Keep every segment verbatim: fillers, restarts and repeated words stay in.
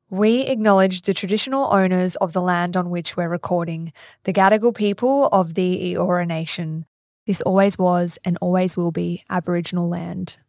We acknowledge the traditional owners of the land on which we're recording, the Gadigal people of the Eora Nation. This always was and always will be Aboriginal land.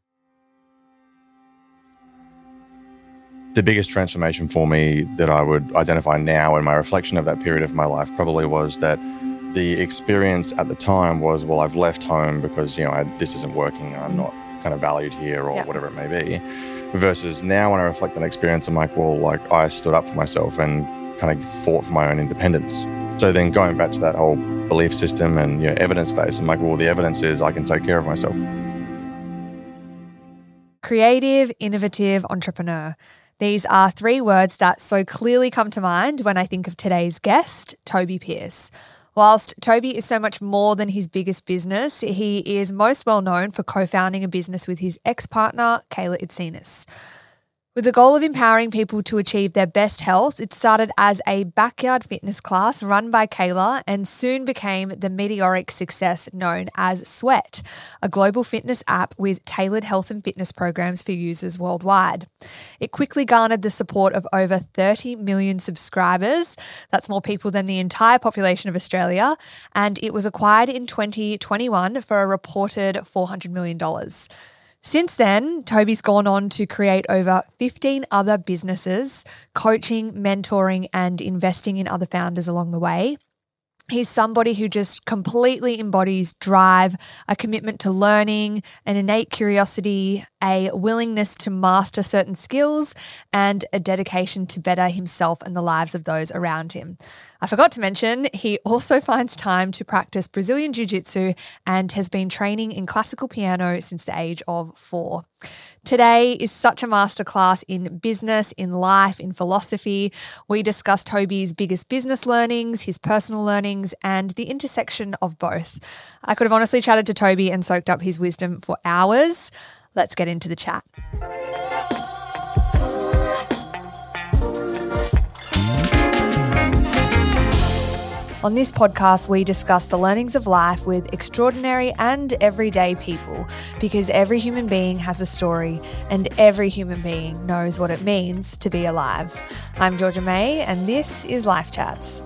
The biggest transformation for me that I would identify now in my reflection of that period of my life probably was that the experience at the time was, well, I've left home because, you know, I, this isn't working. I'm not kind of valued here or yeah. whatever it may be. Versus now when I reflect on that experience, I'm like, well, like I stood up for myself and kind of fought for my own independence. So then going back to that whole belief system and, you know, evidence-based, I'm like, well, the evidence is I can take care of myself. Creative, innovative, entrepreneur. These are three words that so clearly come to mind when I think of today's guest, Toby Pearce. Whilst Toby is so much more than his biggest business, he is most well known for co-founding a business with his ex-partner, Kayla Itsinas. With the goal of empowering people to achieve their best health, it started as a backyard fitness class run by Kayla and soon became the meteoric success known as Sweat, a global fitness app with tailored health and fitness programs for users worldwide. It quickly garnered the support of over thirty million subscribers. That's more people than the entire population of Australia. And it was acquired in twenty twenty-one for a reported four hundred million dollars. Since then, Toby's gone on to create over fifteen other businesses, coaching, mentoring, and investing in other founders along the way. He's somebody who just completely embodies drive, a commitment to learning, an innate curiosity, a willingness to master certain skills, and a dedication to better himself and the lives of those around him. I forgot to mention, he also finds time to practice Brazilian Jiu-Jitsu and has been training in classical piano since the age of four. Today is such a masterclass in business, in life, in philosophy. We discuss Toby's biggest business learnings, his personal learnings, and the intersection of both. I could have honestly chatted to Toby and soaked up his wisdom for hours. Let's get into the chat. On this podcast, we discuss the learnings of life with extraordinary and everyday people because every human being has a story and every human being knows what it means to be alive. I'm Georgia May and this is Life Chats.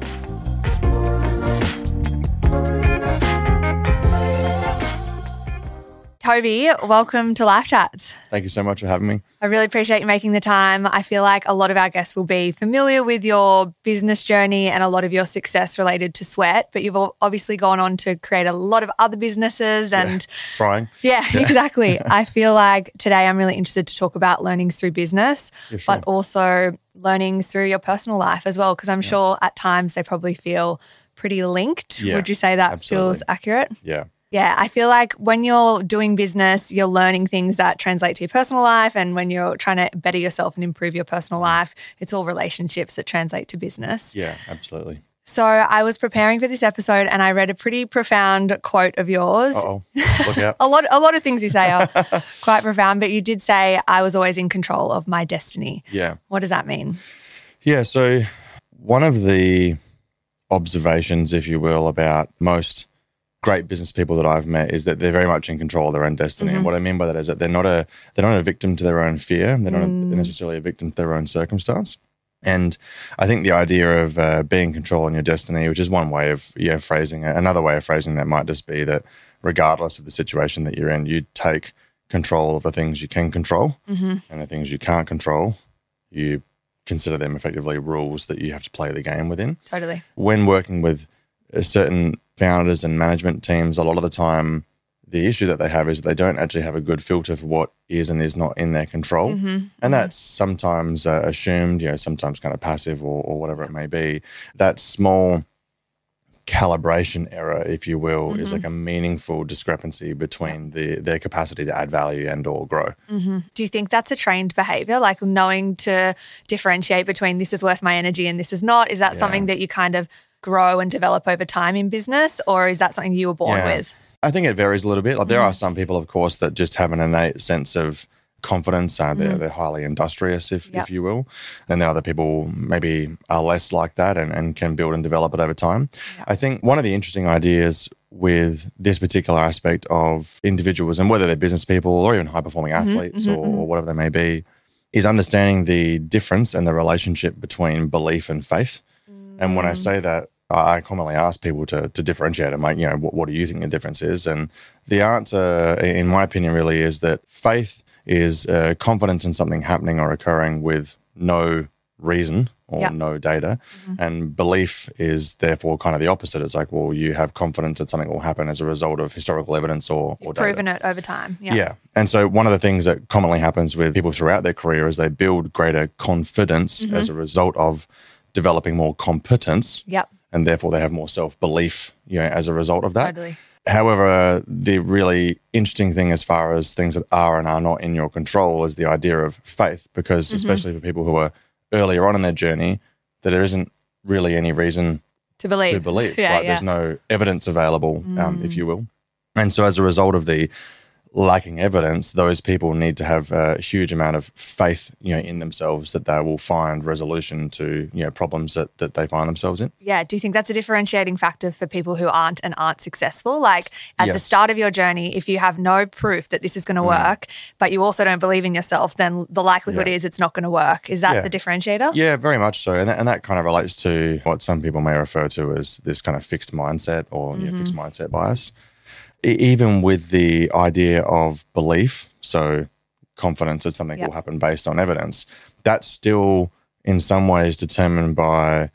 Toby, welcome to Life Chats. Thank you so much for having me. I really appreciate you making the time. I feel like a lot of our guests will be familiar with your business journey and a lot of your success related to Sweat, but you've obviously gone on to create a lot of other businesses and yeah, trying. Yeah, yeah. Exactly. I feel like today I'm really interested to talk about learnings through business, yeah, sure. but also learnings through your personal life as well, because I'm yeah. sure at times they probably feel pretty linked. Yeah, Would you say that absolutely. feels accurate? Yeah. Yeah, I feel like when you're doing business, you're learning things that translate to your personal life. And when you're trying to better yourself and improve your personal life, it's all relationships that translate to business. Yeah, absolutely. So I was preparing for this episode and I read a pretty profound quote of yours. Uh-oh, look out. a lot, a lot of things you say are quite profound, but you did say, I was always in control of my destiny. Yeah. What does that mean? Yeah, so one of the observations, if you will, about most great business people that I've met is that they're very much in control of their own destiny. Mm-hmm. And what I mean by that is that they're not a they're not a victim to their own fear. They're not mm. a, necessarily a victim to their own circumstance. And I think the idea of uh, being in control in your destiny, which is one way of you know, phrasing it, another way of phrasing that might just be that regardless of the situation that you're in, you take control of the things you can control mm-hmm. and the things you can't control. You consider them effectively rules that you have to play the game within. Totally. When working with a certain founders and management teams, a lot of the time, the issue that they have is they don't actually have a good filter for what is and is not in their control. Mm-hmm. And mm-hmm. that's sometimes uh, assumed, you know, sometimes kind of passive or, or whatever it may be. That small calibration error, if you will, mm-hmm. is like a meaningful discrepancy between the their capacity to add value and or grow. Mm-hmm. Do you think that's a trained behavior, like knowing to differentiate between this is worth my energy and this is not? Is that Yeah. something that you kind of grow and develop over time in business, or is that something you were born Yeah. with? I think it varies a little bit. Like there Mm. are some people, of course, that just have an innate sense of confidence. Uh, they're, Mm. they're highly industrious, if, Yep. if you will. And there are other people maybe are less like that and, and can build and develop it over time. Yep. I think one of the interesting ideas with this particular aspect of individuals, and whether they're business people or even high-performing athletes mhm, or, mhm. or whatever they may be, is understanding the difference and the relationship between belief and faith. Mm. And when I say that, I commonly ask people to to differentiate and like, you know, what, what do you think the difference is? And the answer, in my opinion, really is that faith is uh, confidence in something happening or occurring with no reason or yep. no data. Mm-hmm. And belief is therefore kind of the opposite. It's like, well, you have confidence that something will happen as a result of historical evidence or, You've or data. proven it over time. Yeah. Yeah. And so one of the things that commonly happens with people throughout their career is they build greater confidence mm-hmm. as a result of developing more competence. Yep. And therefore they have more self-belief, you know, as a result of that. Totally. However, the really interesting thing as far as things that are and are not in your control is the idea of faith, because mm-hmm. especially for people who are earlier on in their journey, that there isn't really any reason to believe. To believe, yeah, right? Yeah. There's no evidence available, mm. um, if you will. And so as a result of the lacking evidence, those people need to have a huge amount of faith, you know, in themselves that they will find resolution to, you know, problems that, that they find themselves in. Yeah. Do you think that's a differentiating factor for people who aren't and aren't successful? Like at yes. the start of your journey, if you have no proof that this is going to mm. work, but you also don't believe in yourself, then the likelihood yeah. is it's not going to work. Is that yeah. the differentiator? Yeah, very much so. And that, and that kind of relates to what some people may refer to as this kind of fixed mindset or mm-hmm. you know, fixed mindset bias. Even with the idea of belief, so confidence that something yep. will happen based on evidence, that's still in some ways determined by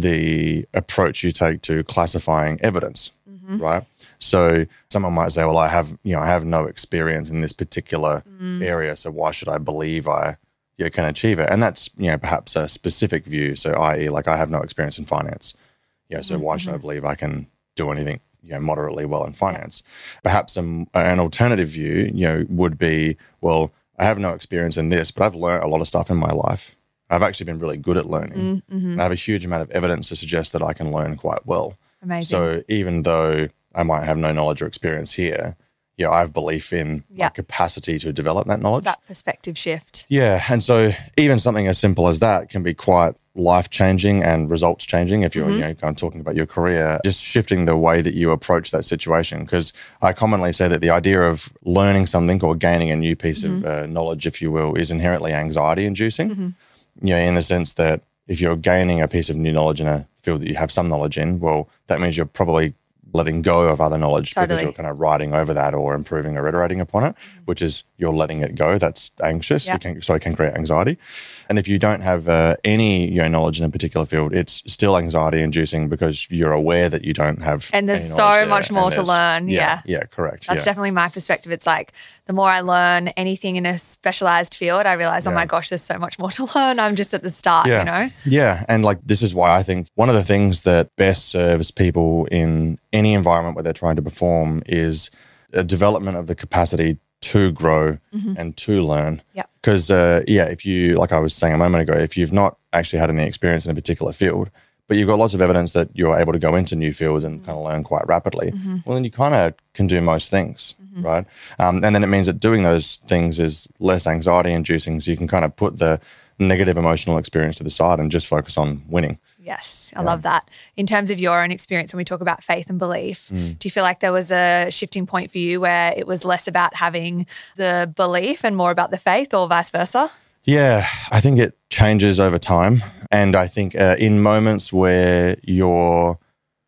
the approach you take to classifying evidence, mm-hmm. right? So someone might say, well, I have, you know, I have no experience in this particular mm. area, so why should I believe I you know, can achieve it? And that's, you know, perhaps a specific view. So that is like I have no experience in finance. Yeah, so mm-hmm. why should I believe I can do anything, you know, moderately well in finance? Perhaps an, an alternative view, you know, would be, well, I have no experience in this, but I've learned a lot of stuff in my life. I've actually been really good at learning. Mm-hmm. And I have a huge amount of evidence to suggest that I can learn quite well. Amazing. So even though I might have no knowledge or experience here, yeah, I have belief in yeah. my capacity to develop that knowledge. That perspective shift. Yeah. And so even something as simple as that can be quite life-changing and results-changing if you're mm-hmm. you know, kind of talking about your career, just shifting the way that you approach that situation. Because I commonly say that the idea of learning something or gaining a new piece mm-hmm. of uh, knowledge, if you will, is inherently anxiety-inducing. Mm-hmm. You know, in the sense that if you're gaining a piece of new knowledge in a field that you have some knowledge in, well, that means you're probably letting go of other knowledge totally. Because you're kind of riding over that or improving or iterating upon it, which is you're letting it go. That's anxious. Yep. It can, so it can create anxiety. And if you don't have uh, any you know, knowledge in a particular field, it's still anxiety inducing because you're aware that you don't have And there's any so knowledge much there. more to learn. Yeah. Yeah. Yeah, correct. That's yeah. definitely my perspective. It's like the more I learn anything in a specialized field, I realize, yeah. oh my gosh, there's so much more to learn. I'm just at the start, yeah. you know? Yeah. And like this is why I think one of the things that best serves people in any environment where they're trying to perform is a development of the capacity to grow mm-hmm. and to learn. Yep. Because, uh, yeah, if you, like I was saying a moment ago, if you've not actually had any experience in a particular field, but you've got lots of evidence that you're able to go into new fields and mm-hmm. kind of learn quite rapidly, mm-hmm. well, then you kind of can do most things, mm-hmm. right? Um, and then it means that doing those things is less anxiety inducing, so you can kind of put the negative emotional experience to the side and just focus on winning. Yes, I yeah. love that. In terms of your own experience, when we talk about faith and belief, mm. do you feel like there was a shifting point for you where it was less about having the belief and more about the faith, or vice versa? Yeah, I think it changes over time. And I think uh, in moments where your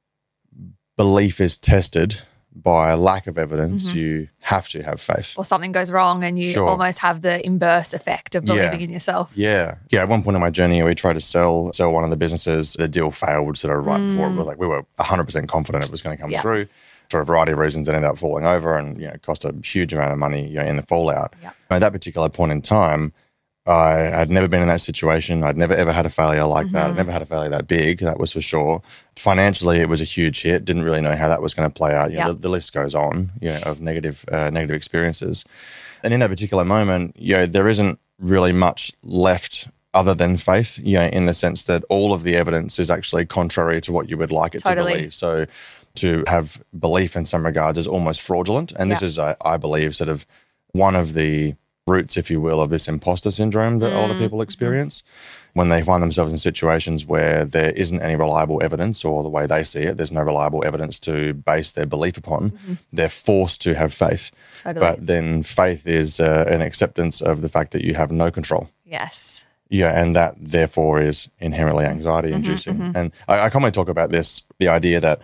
belief is tested by a lack of evidence, mm-hmm. you have to have faith. Or something goes wrong and you sure. almost have the inverse effect of believing yeah. in yourself. Yeah. Yeah. At one point in my journey, we tried to sell sell one of the businesses. The deal failed sort of right mm. before it was like we were one hundred percent confident it was going to come yeah. through. For a variety of reasons, it ended up falling over and you know, it cost a huge amount of money you know, in the fallout. Yeah. At that particular point in time, I had never been in that situation. I'd never, ever had a failure like mm-hmm. that. I'd never had a failure that big, that was for sure. Financially, it was a huge hit. Didn't really know how that was going to play out. You yep. know, the, the list goes on you know, of negative uh, negative experiences. And in that particular moment, you know, there isn't really much left other than faith, you know, in the sense that all of the evidence is actually contrary to what you would like it totally. to believe. So to have belief in some regards is almost fraudulent. And yep. this is, I, I believe, sort of one of the roots, if you will, of this imposter syndrome that mm. a lot of people experience when they find themselves in situations where there isn't any reliable evidence, or the way they see it, there's no reliable evidence to base their belief upon. Mm-hmm. They're forced to have faith. Totally. But then faith is uh, an acceptance of the fact that you have no control. Yes. Yeah, and that therefore is inherently anxiety inducing. Mm-hmm, mm-hmm. And I, I commonly talk about this, the idea that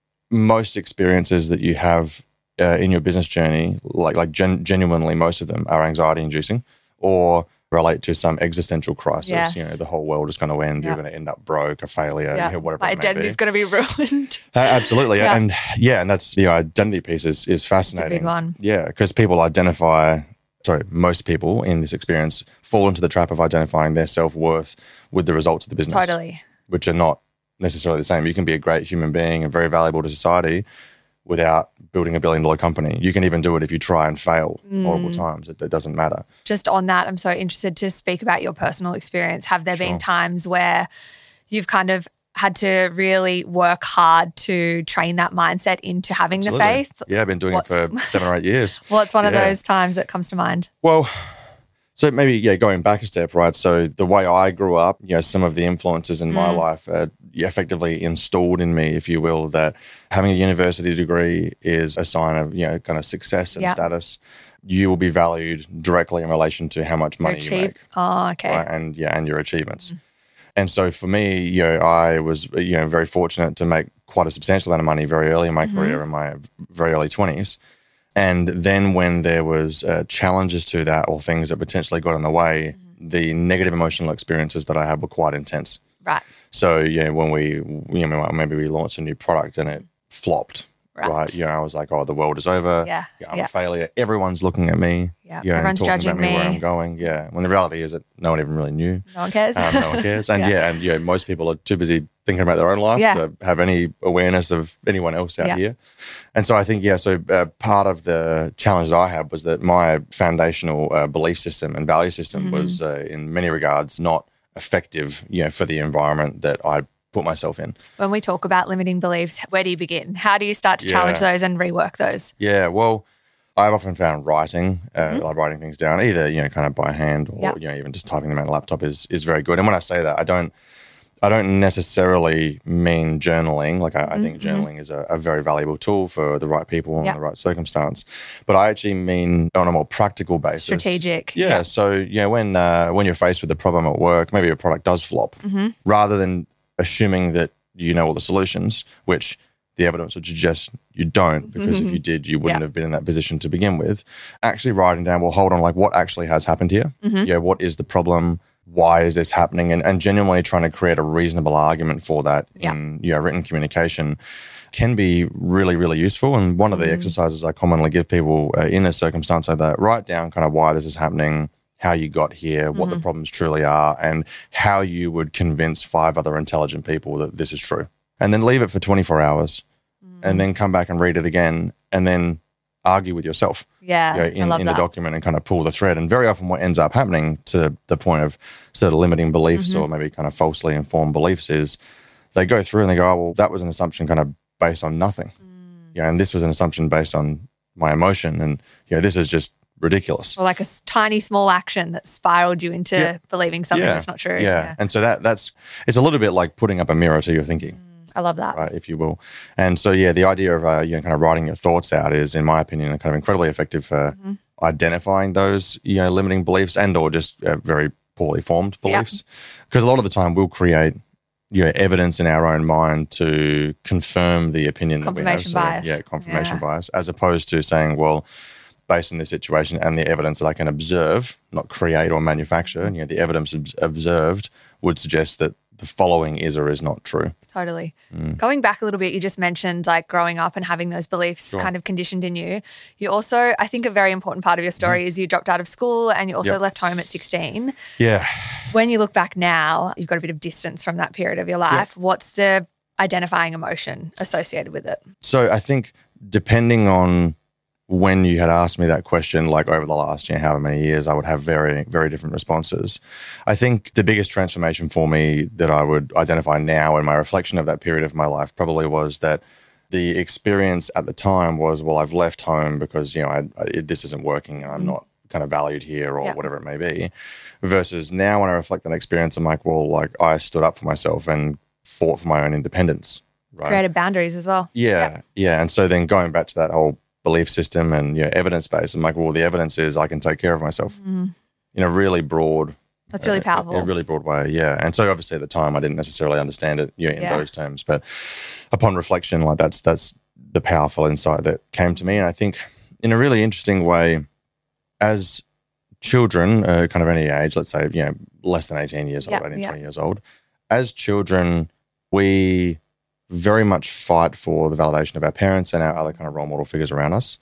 most experiences that you have uh, in your business journey, like like gen- genuinely most of them are anxiety inducing or relate to some existential crisis. Yes. You know, the whole world is going to end, yep. You're going to end up broke, a failure, yep. you know, whatever My it may be. identity is going to be ruined. uh, absolutely. Yeah. And yeah, and that's the identity piece is, is fascinating. It's a big one. Yeah, because people identify... Sorry, most people in this experience fall into the trap of identifying their self-worth with the results of the business. Totally. Which are not necessarily the same. You can be a great human being and very valuable to society without building a billion-dollar company. You can even do it if you try and fail mm. multiple times. It, it doesn't matter. Just on that, I'm so interested to speak about your personal experience. Have there sure. been times where you've kind of had to really work hard to train that mindset into having Absolutely. the faith? Yeah, I've been doing What's, it for seven or eight years. What's one yeah. of those times that comes to mind? Well, so maybe, yeah, going back a step, right? So the way I grew up, you know, some of the influences in mm. my life uh, effectively installed in me, if you will, that having a university degree is a sign of, you know, kind of success and yep. status. You will be valued directly in relation to how much money you make. Oh, okay. Right? And yeah, and your achievements. Mm. And so for me, you know, I was, you know, very fortunate to make quite a substantial amount of money very early in my mm-hmm. career, in my very early twenties. And then when there was uh, challenges to that or things that potentially got in the way, mm-hmm. the negative emotional experiences that I had were quite intense. Right. So, yeah, when we, you know, maybe we launched a new product and it flopped. Right. right. You know, I was like, oh, the world is over. Yeah. yeah I'm yeah. a failure. Everyone's looking at me. Yeah. You know, Everyone's talking judging about me, me. Where I'm going. Yeah. When the reality is that no one even really knew. No one cares. Um, no one cares. And yeah. yeah, and yeah, most people are too busy thinking about their own life yeah. to have any awareness of anyone else out yeah. here. And so I think, yeah, so uh, part of the challenge that I had was that my foundational uh, belief system and value system mm-hmm. was uh, in many regards not effective, you know, for the environment that I put myself in. When we talk about limiting beliefs, where do you begin? How do you start to yeah. challenge those and rework those? Yeah, well, I've often found writing, uh, mm-hmm. like writing things down, either, you know, kind of by hand or, yep. you know, even just typing them on a laptop is is very good. And when I say that, I don't I don't necessarily mean journaling. Like I, mm-hmm. I think journaling is a, a very valuable tool for the right people in yep. the right circumstance. But I actually mean on a more practical basis. Strategic. Yeah. Yep. So, you know, when uh, when you're faced with a problem at work, maybe your product does flop, mm-hmm. rather than assuming that you know all the solutions, which the evidence would suggest you don't, because mm-hmm. if you did, you wouldn't yeah. have been in that position to begin with. Actually writing down, well, hold on, like what actually has happened here? Mm-hmm. Yeah, what is the problem? Why is this happening? And, and genuinely trying to create a reasonable argument for that yeah. in you know, written communication can be really, really useful. And one of the mm-hmm. exercises I commonly give people uh, in a circumstance like that, write down kind of why this is happening, how you got here, what mm-hmm. the problems truly are, and how you would convince five other intelligent people that this is true. And then leave it for twenty-four hours mm-hmm. and then come back and read it again and then argue with yourself yeah, you know, in, I love in that. the document and kind of pull the thread. And very often what ends up happening to the point of sort of limiting beliefs mm-hmm. or maybe kind of falsely informed beliefs is they go through and they go, oh, well, that was an assumption kind of based on nothing. Mm. You know, and this was an assumption based on my emotion. And, you know, this is just ridiculous. Or like a tiny small action that spiraled you into yeah. believing something yeah. that's not true. Yeah. yeah. And so that that's, it's a little bit like putting up a mirror to your thinking. Mm, I love that. Right, if you will. And so, yeah, the idea of, uh, you know, kind of writing your thoughts out is, in my opinion, kind of incredibly effective for mm-hmm. identifying those, you know, limiting beliefs and or just uh, very poorly formed beliefs. Because yep. a lot of the time we'll create, you know, evidence in our own mind to confirm the opinion that we have. Confirmation bias. Yeah, confirmation yeah. bias, as opposed to saying, well, based on this situation and the evidence that I can observe, not create or manufacture, you know, the evidence ob- observed would suggest that the following is or is not true. Totally. Mm. Going back a little bit, you just mentioned like growing up and having those beliefs Sure. kind of conditioned in you. You also, I think a very important part of your story mm. is you dropped out of school and you also Yep. left home at sixteen. Yeah. When you look back now, you've got a bit of distance from that period of your life. Yeah. What's the identifying emotion associated with it? So I think depending on when you had asked me that question, like over the last, you know, however many years, I would have very, very different responses. I think the biggest transformation for me that I would identify now in my reflection of that period of my life probably was that the experience at the time was, well, I've left home because, you know, I, I, this isn't working and I'm mm. not kind of valued here or yeah. whatever it may be. Versus now when I reflect on that experience, I'm like, well, like I stood up for myself and fought for my own independence. Right? Created boundaries as well. Yeah, yeah. Yeah. And so then going back to that whole belief system and, you know, evidence-based, I'm like, well, the evidence is I can take care of myself mm. in a really broad That's really powerful. In a really broad way, yeah. And so obviously at the time I didn't necessarily understand it, you know, in Yeah. those terms. But upon reflection, like that's that's the powerful insight that came to me. And I think in a really interesting way, as children, uh, kind of any age, let's say, you know, less than eighteen years old, Yep, eighteen, yep. twenty years old, as children, we very much fight for the validation of our parents and our other kind of role model figures around us.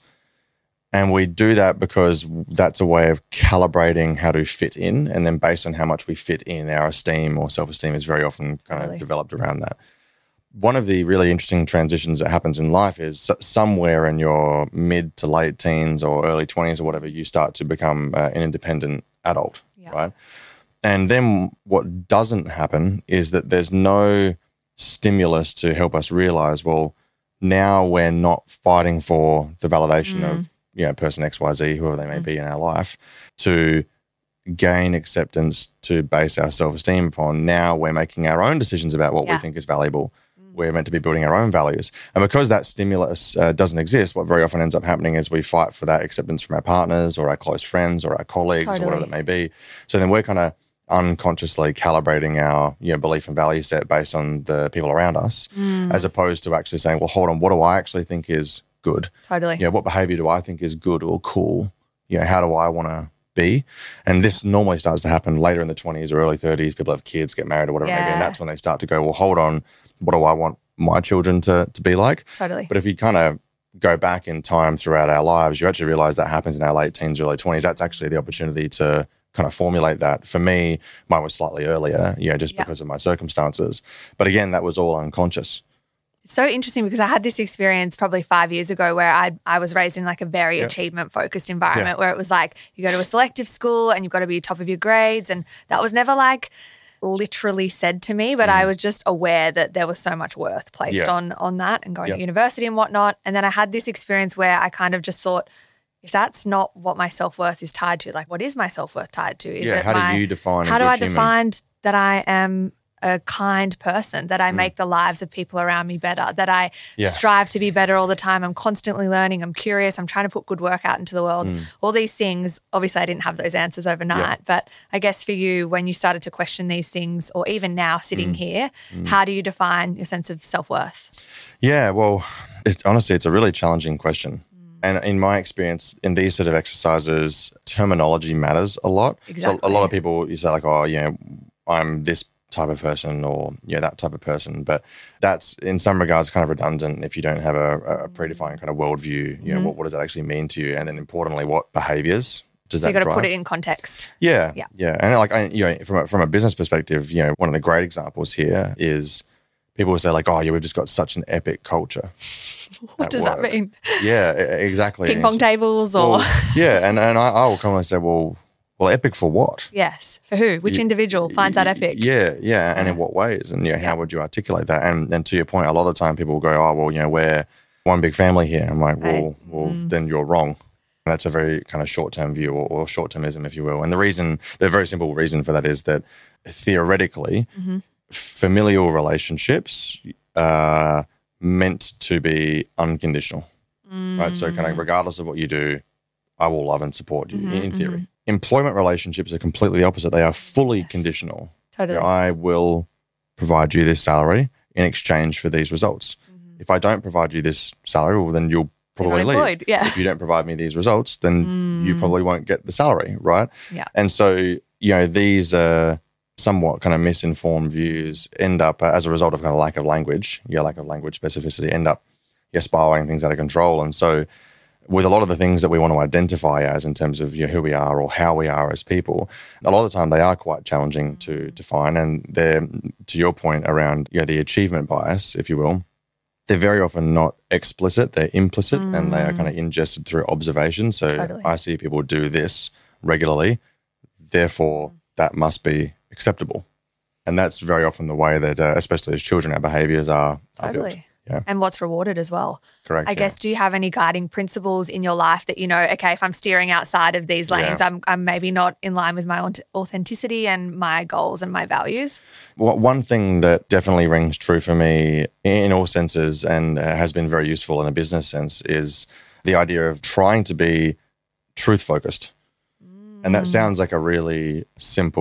And we do that because that's a way of calibrating how to fit in. And then based on how much we fit in, our esteem or self-esteem is very often kind Totally. of developed around that. One of the really interesting transitions that happens in life is somewhere in your mid to late teens or early twenties or whatever, you start to become uh, an independent adult, Yeah. right? And then what doesn't happen is that there's no stimulus to help us realize, well, now we're not fighting for the validation Mm. of, you know, person X, Y, Z, whoever they may be in our life, to gain acceptance, to base our self-esteem upon. Now we're making our own decisions about what Yeah. we think is valuable. We're meant to be building our own values. And because that stimulus uh, doesn't exist, what very often ends up happening is we fight for that acceptance from our partners or our close friends or our colleagues Totally. or whatever it may be. So then we're kind of unconsciously calibrating our, you know, belief and value set based on the people around us, Mm. as opposed to actually saying, well, hold on, what do I actually think is good? Totally. You know, what behavior do I think is good or cool? You know, how do I want to be? And this normally starts to happen later in the twenties or early thirties. People have kids, get married or whatever it may be. Yeah. And that's when they start to go, well, hold on, what do I want my children to, to be like? Totally. But if you kind of go back in time throughout our lives, you actually realize that happens in our late teens, early twenties. That's actually the opportunity to kind of formulate that. For me, mine was slightly earlier, you know, just Yeah. because of my circumstances. But again, that was all unconscious. It's so interesting because I had this experience probably five years ago where I I was raised in like a very Yeah. achievement focused environment Yeah. where it was like you go to a selective school and you've got to be top of your grades, and that was never like literally said to me, but I was just aware that there was so much worth placed Mm. Yeah. on on that and going Yeah. to university and whatnot. And then I had this experience where I kind of just thought, if that's not what my self-worth is tied to, like what is my self-worth tied to? Is yeah, it how my, do you define how a do good I human? define that I am a kind person, that I make the lives of people around me better, that I Mm. Yeah. strive to be better all the time. I'm constantly learning. I'm curious. I'm trying to put good work out into the world. Mm. All these things, obviously I didn't have those answers overnight, but I guess for you, when you started to question these things, or even now Mm. sitting here, how do you define your sense of self-worth? Yeah, well, it's, honestly, it's a really challenging question. And in my experience, in these sort of exercises, terminology matters a lot. So a Exactly. lot of people, you say like, oh, you know, I'm this type of person or, you know, that type of person. But that's in some regards kind of redundant if you don't have a, a predefined kind of worldview. You know, what, what does that actually mean to you? And then importantly, what behaviors does So that you got to drive? put it in context. Yeah, Yeah. yeah, and like I, you know, from a, from a business perspective, you know, one of the great examples here is people will say like, "Oh, yeah, we've just got such an epic culture." What at does that work. mean? Yeah, e- exactly. Ping And pong it's- tables or well, yeah, and and I, I will come and say, "Well, well, epic for what?" yes, for who? Which individual finds that epic? Yeah, yeah, and in Yeah. what ways, and you know, Yeah. how would you articulate that? And and to your point, a lot of the time people will go, "Oh, well, you know, we're one big family here." I'm like, Right. "Well, well, then you're wrong." And that's a very kind of short-term view or, or short-termism, if you will. And the reason, the very simple reason for that is that theoretically, Mm-hmm. familial relationships are meant to be unconditional, right? So, kind of regardless of what you do, I will love and support you Mm-hmm, in theory. Employment relationships are completely the opposite. They are fully conditional. Totally. You know, I will provide you this salary in exchange for these results. If I don't provide you this salary, well, then you'll probably not leave. employed, yeah. If you don't provide me these results, then you probably won't get the salary, right? Yeah. And so, you know, these uh, somewhat kind of misinformed views end up, uh, as a result of kind of lack of language, yeah, lack of language specificity, end up yeah, spiraling things out of control. And so, with a lot of the things that we want to identify as in terms of you know, who we are or how we are as people, a lot of the time they are quite challenging to define. And they're, to your point around you know, the achievement bias, if you will, they're very often not explicit, they're implicit, and they are kind of ingested through observation. So Totally. I see people do this regularly, therefore that must be acceptable. And that's very often the way that, uh, especially as children, our behaviors are, are built. Totally. Yeah, And what's rewarded as well. correct. I yeah. guess, do you have any guiding principles in your life that you know, okay, if I'm steering outside of these lanes, Yeah. I'm, I'm maybe not in line with my auth- authenticity and my goals and my values? Well, one thing that definitely rings true for me in all senses and uh, has been very useful in a business sense is the idea of trying to be truth focused. And that sounds like a really simple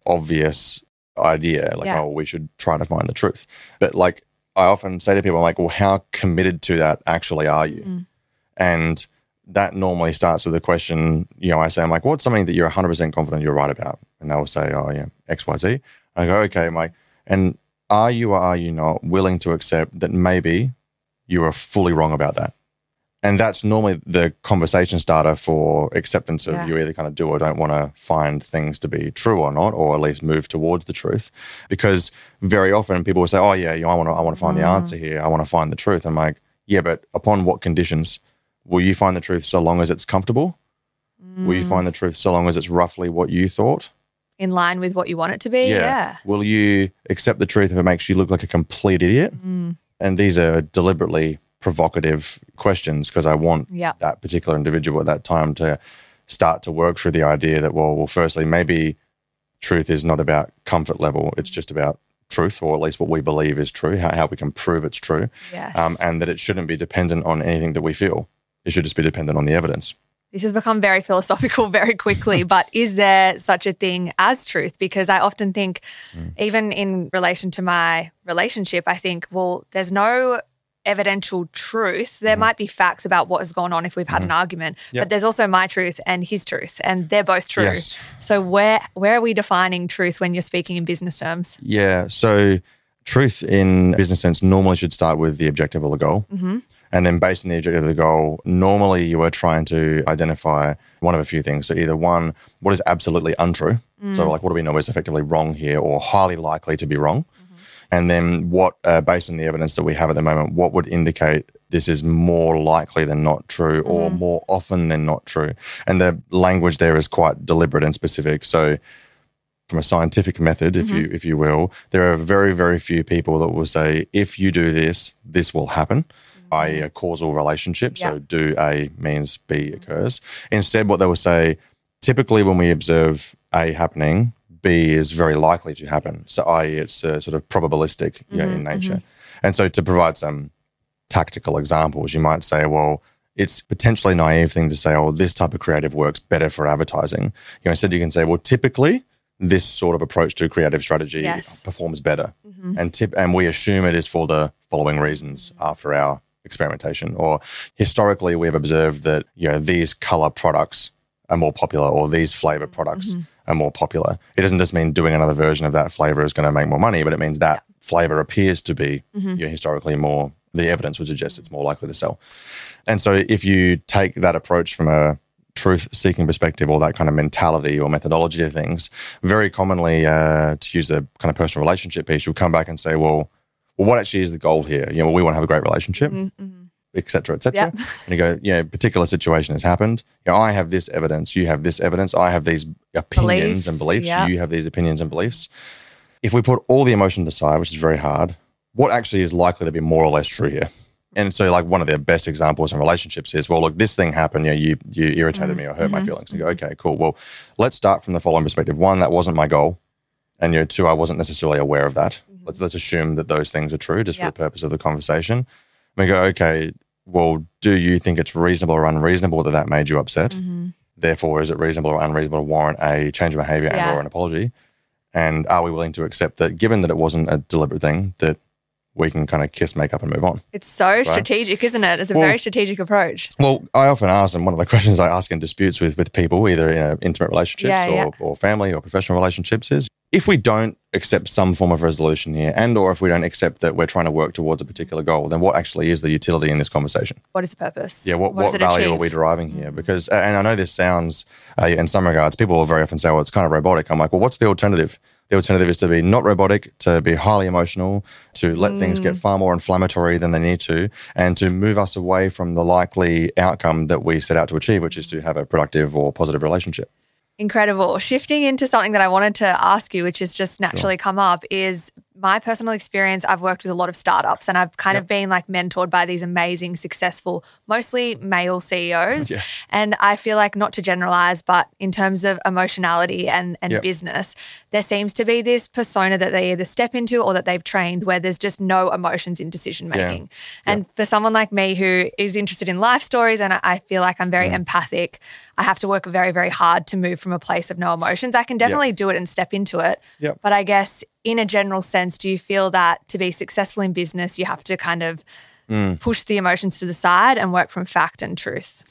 obvious idea, like, Yeah. oh, we should try to find the truth. But like, I often say to people, I'm like, well, how committed to that actually are you? Mm. And that normally starts with the question, you know, I say, I'm like, what's something that you're one hundred percent confident you're right about? And they will say, oh, yeah, X, Y, Z. I go, okay, I'm like, and are you or are you not willing to accept that maybe you are fully wrong about that? And that's normally the conversation starter for acceptance of Yeah. you either kind of do or don't want to find things to be true or not, or at least move towards the truth. Because very often people will say, oh, yeah, you know, I want to I want to find Mm. the answer here. I want to find the truth. I'm like, yeah, but upon what conditions? Will you find the truth so long as it's comfortable? Mm. Will you find the truth so long as it's roughly what you thought? In line with what you want it to be? Yeah. Will you accept the truth if it makes you look like a complete idiot? Mm. And these are deliberately provocative questions because I want Yeah. that particular individual at that time to start to work through the idea that, well, well, firstly, maybe truth is not about comfort level. It's just about truth, or at least what we believe is true, how, how we can prove it's true, Yes. um, and that it shouldn't be dependent on anything that we feel. It should just be dependent on the evidence. This has become very philosophical very quickly, but is there such a thing as truth? Because I often think, Mm. even in relation to my relationship, I think, well, there's no evidential truth. There Mhm. might be facts about what has gone on if we've had Mhm. an argument, Yep. but there's also my truth and his truth, and they're both true. Yes. So where where are we defining truth when you're speaking in business terms? Yeah. So truth in business sense normally should start with the objective or the goal. Mm-hmm. And then based on the objective of the goal, normally you are trying to identify one of a few things. So either one, what is absolutely untrue? Mm. So like what do we know is effectively wrong here or highly likely to be wrong? Mm-hmm. And then what, uh, based on the evidence that we have at the moment, what would indicate this is more likely than not true or Mm. more often than not true? And the language there is quite deliberate and specific. So from a scientific method, if Mm-hmm. you if you will, there are very, very few people that will say, if you do this, this will happen. By a causal relationship. So Yep. do A means B occurs. Instead, what they will say, typically when we observe A happening, B is very likely to happen. So that is it's uh, sort of probabilistic you know, in Mhm, nature. And so to provide some tactical examples, you might say, well, it's potentially naive thing to say, oh, this type of creative works better for advertising. You know, instead you can say, well, typically this sort of approach to creative strategy Yes. performs better. Mhm. And tip, and we assume it is for the following reasons after our experimentation. Or historically, we've observed that you know these color products are more popular, or these flavor products Mhm. are more popular. It doesn't just mean doing another version of that flavor is going to make more money, but it means that flavor appears to be Mhm. you know, historically more. The evidence would suggest it's more likely to sell. And so, if you take that approach from a truth-seeking perspective, or that kind of mentality or methodology to things, very commonly, uh, to use the kind of personal relationship piece, you'll come back and say, well, well, what actually is the goal here? You know, well, we want to have a great relationship, Mhm, mhm. et cetera, et cetera. Yep. And you go, you know, particular situation has happened. You know, I have this evidence. You have this evidence. I have these opinions Beliefs, and beliefs. yeah. You have these opinions and beliefs. If we put all the emotion aside, which is very hard, what actually is likely to be more or less true here? And so, like, one of the best examples in relationships is, well, look, this thing happened, you know, you, you irritated me or hurt my Mhm. feelings. And you go, okay, cool. Well, let's start from the following perspective. One, that wasn't my goal. And, you know, two, I wasn't necessarily aware of that. Let's, let's assume that those things are true just Yeah. for the purpose of the conversation. We go, okay, well, do you think it's reasonable or unreasonable that that made you upset? Mhm. Therefore, is it reasonable or unreasonable to warrant a change of behavior and Yeah. or an apology? And are we willing to accept that, given that it wasn't a deliberate thing, that we can kind of kiss, make up and move on? It's so strategic, isn't it? It's a Well- very strategic approach. Well, I often ask, and one of the questions I ask in disputes with, with people, either in uh, intimate relationships Yeah, or, yeah. or family or professional relationships, is if we don't accept some form of resolution here, and or if we don't accept that we're trying to work towards a particular goal, then what actually is the utility in this conversation? What is the purpose? Yeah, what, what what, does it value achieve? are we deriving here? Because, and I know this sounds, uh, in some regards, people will very often say, well, it's kind of robotic. I'm like, well, what's the alternative? The alternative is to be not robotic, to be highly emotional, to let things Mm. get far more inflammatory than they need to, and to move us away from the likely outcome that we set out to achieve, which is to have a productive or positive relationship. Incredible. Shifting into something that I wanted to ask you, which has just naturally come up, is my personal experience, I've worked with a lot of startups and I've kind Yep. of been like mentored by these amazing, successful, mostly male C E Os. Yeah. And I feel like, not to generalize, but in terms of emotionality and, and Yep. business, there seems to be this persona that they either step into or that they've trained where there's just no emotions in decision making. Yeah. And for someone like me who is interested in life stories and I, I feel like I'm very Mm. empathic, I have to work very, very hard to move from a place of no emotions. I can definitely do it and step into it. Yep. But I guess in a general sense, do you feel that to be successful in business, you have to kind of Mm. push the emotions to the side and work from fact and truth?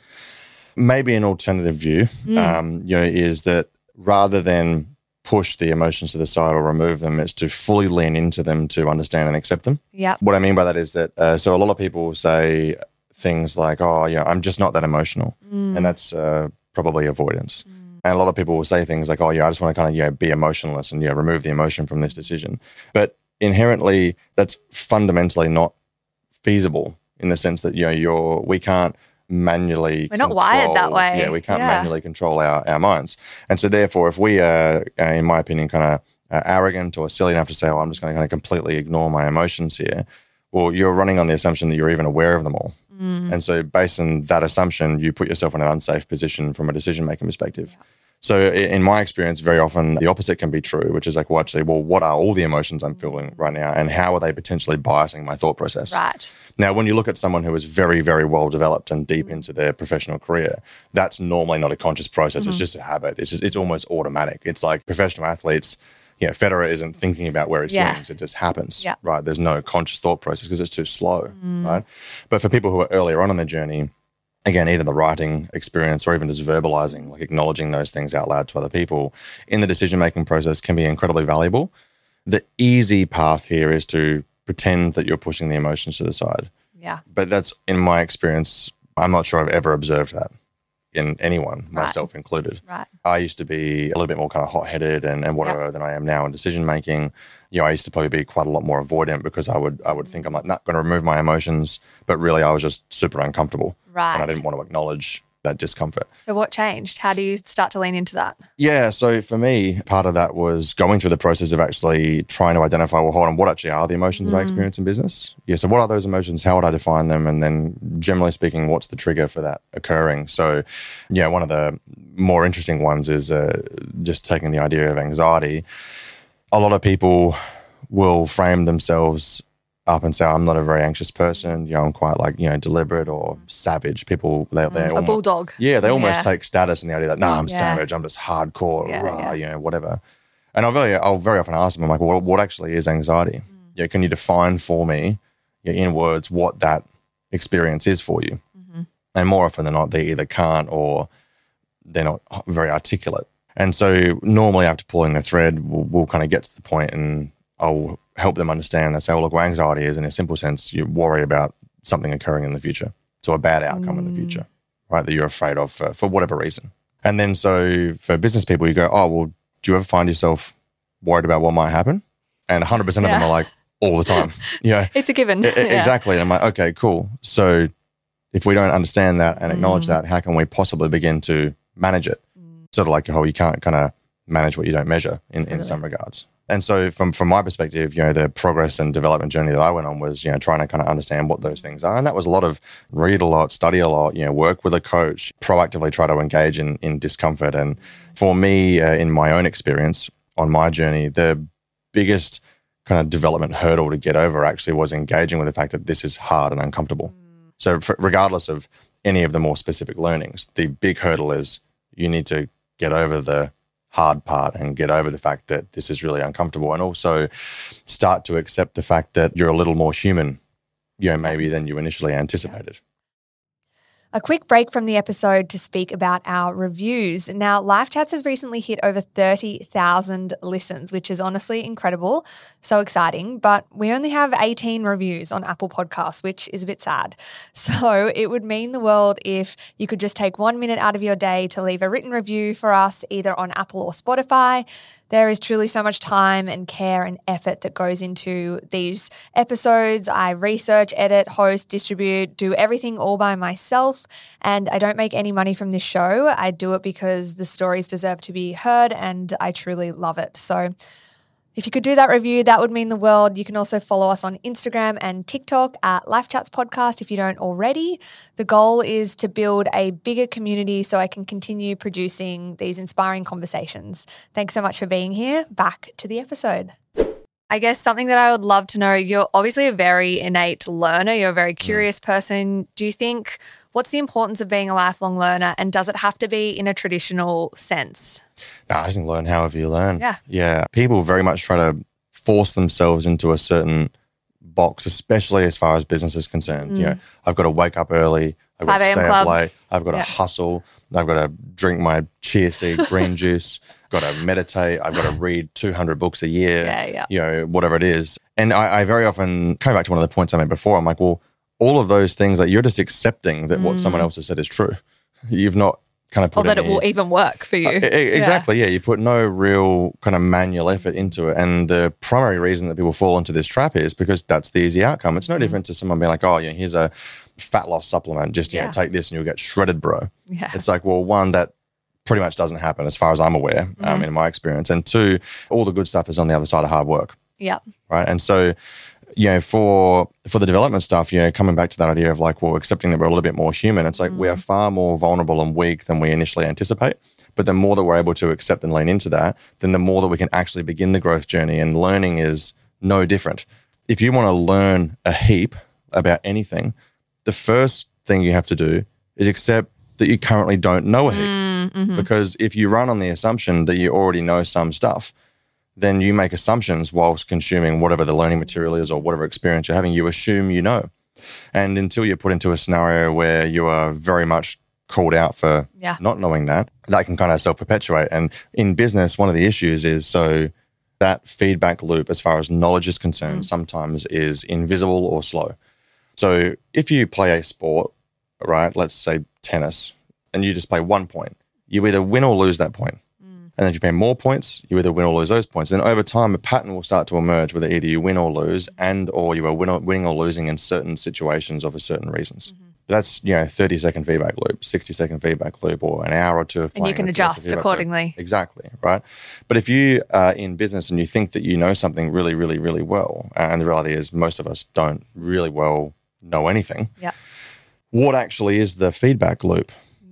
Maybe an alternative view, Mm. um, you know, is that rather than push the emotions to the side or remove them, it's to fully lean into them to understand and accept them. Yeah. What I mean by that is that, uh, so a lot of people say things like, oh, yeah, I'm just not that emotional. Mm. And that's uh, probably avoidance. And a lot of people will say things like, oh, yeah, I just want to kind of, you know, be emotionless and, you know, remove the emotion from this decision. But inherently, that's fundamentally not feasible in the sense that, you know, you're, we can't manually We're not wired that control- way. Yeah, we can't Yeah. manually control our, our minds. And so therefore, if we are, uh, in my opinion, kind of uh, arrogant or silly enough to say, oh, I'm just going to kind of completely ignore my emotions here, well, you're running on the assumption that you're even aware of them all. Mm. And so based on that assumption, you put yourself in an unsafe position from a decision-making perspective. So i- in my experience, very often the opposite can be true, which is like, well, actually, well, what are all the emotions I'm feeling right now and how are they potentially biasing my thought process? Right. Now, when you look at someone who is very, very well developed and deep into their professional career, that's normally not a conscious process. It's just a habit. It's just, it's almost automatic. It's like professional athletes. You know, Federer isn't thinking about where he Yeah. swings. It just happens, Yeah. right? There's no conscious thought process because it's too slow, right? But for people who are earlier on in their journey, again, either the writing experience or even just verbalizing, like acknowledging those things out loud to other people in the decision-making process can be incredibly valuable. The easy path here is to pretend that you're pushing the emotions to the side. Yeah. But that's, in my experience, I'm not sure I've ever observed that in anyone, Right. myself included. Right. I used to be a little bit more kind of hot-headed and, and whatever than I am now in decision-making. You know, I used to probably be quite a lot more avoidant because I would I would think I'm like not going to remove my emotions, but really I was just super uncomfortable. Right. And I didn't want to acknowledge that discomfort. So what changed? How do you start to lean into that? Yeah, so for me, part of that was going through the process of actually trying to identify, well, hold on, what actually are the emotions that I experience in business? Yeah, so what are those emotions? How would I define them? And then generally speaking, what's the trigger for that occurring? So, yeah, one of the more interesting ones is uh, just taking the idea of anxiety. A lot of people will frame themselves up and say, I'm not a very anxious person. You know, I'm quite like, you know, deliberate or savage. People, they, they're A almost, bulldog. yeah, they almost Yeah. take status in the idea that, no, I'm Yeah. savage. I'm just hardcore, Yeah, rah, yeah. you know, whatever. And I'll very, I'll very often ask them, I'm like, well, what actually is anxiety? Mm. Yeah, can you define for me, you know, in words, what that experience is for you? Mm-hmm. And more often than not, they either can't or they're not very articulate. And so normally after pulling the thread, we'll, we'll kind of get to the point and I'll help them understand that, say, well, look, what anxiety is in a simple sense, you worry about something occurring in the future. So a bad outcome in the future, right, that you're afraid of for, for whatever reason. And then so for business people, you go, oh, well, do you ever find yourself worried about what might happen? And one hundred percent of them Yeah. are like, all the time. Yeah, It's a given. E- e- Yeah. exactly. And I'm like, okay, cool. So if we don't understand that and acknowledge Mm. that, how can we possibly begin to manage it? Sort of like, oh, you can't kind of manage what you don't measure in, in Totally. some regards. And so from, from my perspective, you know, the progress and development journey that I went on was, you know, trying to kind of understand what those things are. And that was a lot of read a lot, study a lot, you know, work with a coach, proactively try to engage in, in discomfort. And for me, uh, in my own experience on my journey, the biggest kind of development hurdle to get over actually was engaging with the fact that this is hard and uncomfortable. So for, regardless of any of the more specific learnings, the big hurdle is you need to get over the hard part and get over the fact that this is really uncomfortable, and also start to accept the fact that you're a little more human, you know, maybe than you initially anticipated. A quick break from the episode to speak about our reviews. Now, Life Chats has recently hit over thirty thousand listens, which is honestly incredible. So exciting. But we only have eighteen reviews on Apple Podcasts, which is a bit sad. So it would mean the world if you could just take one minute out of your day to leave a written review for us, either on Apple or Spotify. There is truly so much time and care and effort that goes into these episodes. I research, edit, host, distribute, do everything all by myself. And I don't make any money from this show. I do it because the stories deserve to be heard and I truly love it. So If you could do that review, that would mean the world. You can also follow us on Instagram and TikTok at Life Chats Podcast if you don't already. The goal is to build a bigger community so I can continue producing these inspiring conversations. Thanks so much for being here. Back to the episode. I guess something that I would love to know, you're obviously a very innate learner. You're a very curious mm. person. Do you think, what's the importance of being a lifelong learner, and does it have to be in a traditional sense? No, I think learn however you learn. Yeah. Yeah. People very much try to force themselves into a certain box, especially as far as business is concerned. Mm. You know, I've got to wake up early. I've got to stay up late. I've got to yeah. hustle. I've got to drink my chia seed green juice. Got to meditate. I've got to read two hundred books a year. Yeah, yeah. You know, whatever it is. And I, I very often, coming back to one of the points I made before, I'm like, well, all of those things, like you're just accepting that mm. what someone else has said is true. You've not kind of put or that any, it will even work for you. Uh, exactly, yeah. yeah. You put no real kind of manual effort into it. And the primary reason that people fall into this trap is because that's the easy outcome. It's no mm. different to someone being like, oh, you know, here's a fat loss supplement. Just, you yeah. know, take this and you'll get shredded, bro. Yeah. It's like, well, one, that pretty much doesn't happen as far as I'm aware, mm. um, in my experience. And two, all the good stuff is on the other side of hard work. Yeah. Right. And so, you know, for for the development stuff, you know, coming back to that idea of like, well, accepting that we're a little bit more human, it's like mm. we are far more vulnerable and weak than we initially anticipate. But the more that we're able to accept and lean into that, then the more that we can actually begin the growth journey. And learning is no different. If you want to learn a heap about anything, the first thing you have to do is accept that you currently don't know a heap. Mm, mm-hmm. Because if you run on the assumption that you already know some stuff, then you make assumptions whilst consuming whatever the learning material is or whatever experience you're having. You assume you know. And until you're put into a scenario where you are very much called out for yeah. not knowing that, that can kind of self-perpetuate. And in business, one of the issues is so that feedback loop, as far as knowledge is concerned, mm. sometimes is invisible or slow. So if you play a sport, right, let's say tennis, and you just play one point, you either win or lose that point. And then if you play more points, you either win or lose those points. Then over time, a pattern will start to emerge where either you win or lose, and or you are win or, winning or losing in certain situations or for certain reasons. Mm-hmm. That's, you know, thirty second feedback loop, sixty second feedback loop, or an hour or two of playing. And you can adjust accordingly. Loop. Exactly, right? But if you are in business and you think that you know something really, really, really well, and the reality is most of us don't really well know anything, yeah. what actually is the feedback loop?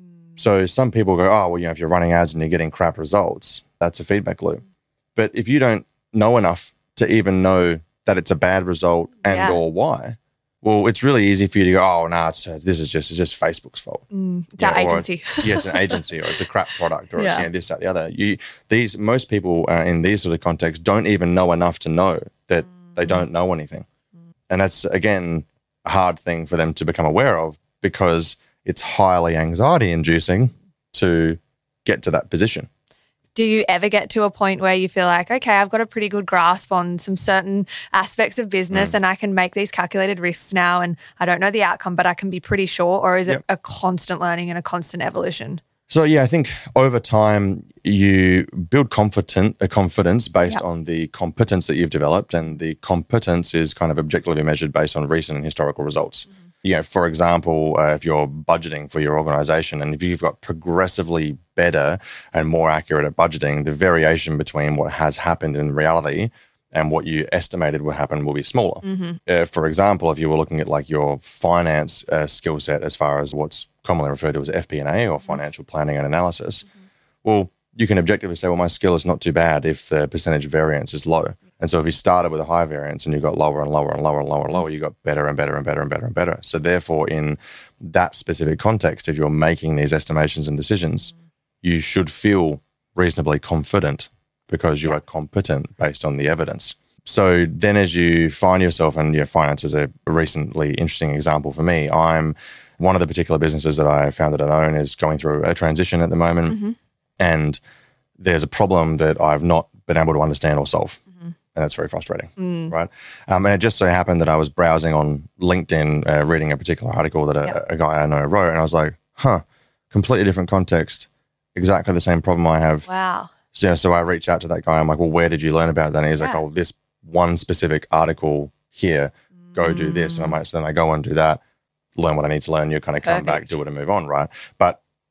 So some people go, oh, well, you know, if you're running ads and you're getting crap results, that's a feedback loop. But if you don't know enough to even know that it's a bad result and yeah. or why, well, it's really easy for you to go, oh, no, it's, uh, this is just it's just Facebook's fault. Mm, it's our agency. yeah, it's an agency, or it's a crap product, or yeah. it's, you know, this, that, the other. You, these most people uh, in these sort of contexts don't even know enough to know that mm. they don't know anything. Mm. And that's, again, a hard thing for them to become aware of, because it's highly anxiety inducing to get to that position. Do you ever get to a point where you feel like, okay, I've got a pretty good grasp on some certain aspects of business mm. and I can make these calculated risks now, and I don't know the outcome, but I can be pretty sure? Or is it yep. a constant learning and a constant evolution? So, yeah, I think over time you build confident, a confidence based yep. on the competence that you've developed, and the competence is kind of objectively measured based on recent and historical results. Mm-hmm. You know, for example, uh, if you're budgeting for your organization, and if you've got progressively better and more accurate at budgeting, the variation between what has happened in reality and what you estimated would happen will be smaller. Mm-hmm. Uh, for example, if you were looking at like your finance uh, skill set as far as what's commonly referred to as F P and A, or financial planning and analysis, mm-hmm. well, you can objectively say, well, my skill is not too bad if the percentage variance is low. And so if you started with a high variance and you got lower and lower and lower and lower and lower, you got better and better and better and better and better. So therefore, in that specific context, if you're making these estimations and decisions, you should feel reasonably confident because you are competent based on the evidence. So then as you find yourself, and your finance is a recently interesting example for me, I'm one of the particular businesses that I founded and own is going through a transition at the moment. Mm-hmm. And there's a problem that I've not been able to understand or solve. Mm-hmm. And that's very frustrating, mm. right? Um, and it just so happened that I was browsing on LinkedIn, uh, reading a particular article that a, yep. a guy I know wrote, and I was like, huh, completely different context, exactly the same problem I have. Wow. So, you know, so I reached out to that guy. I'm like, well, where did you learn about that? And he's yeah. like, oh, this one specific article here, go mm. do this. And I'm like, so then I go and do that, learn what I need to learn. You kind of come Perfect. back, do it and move on, right? But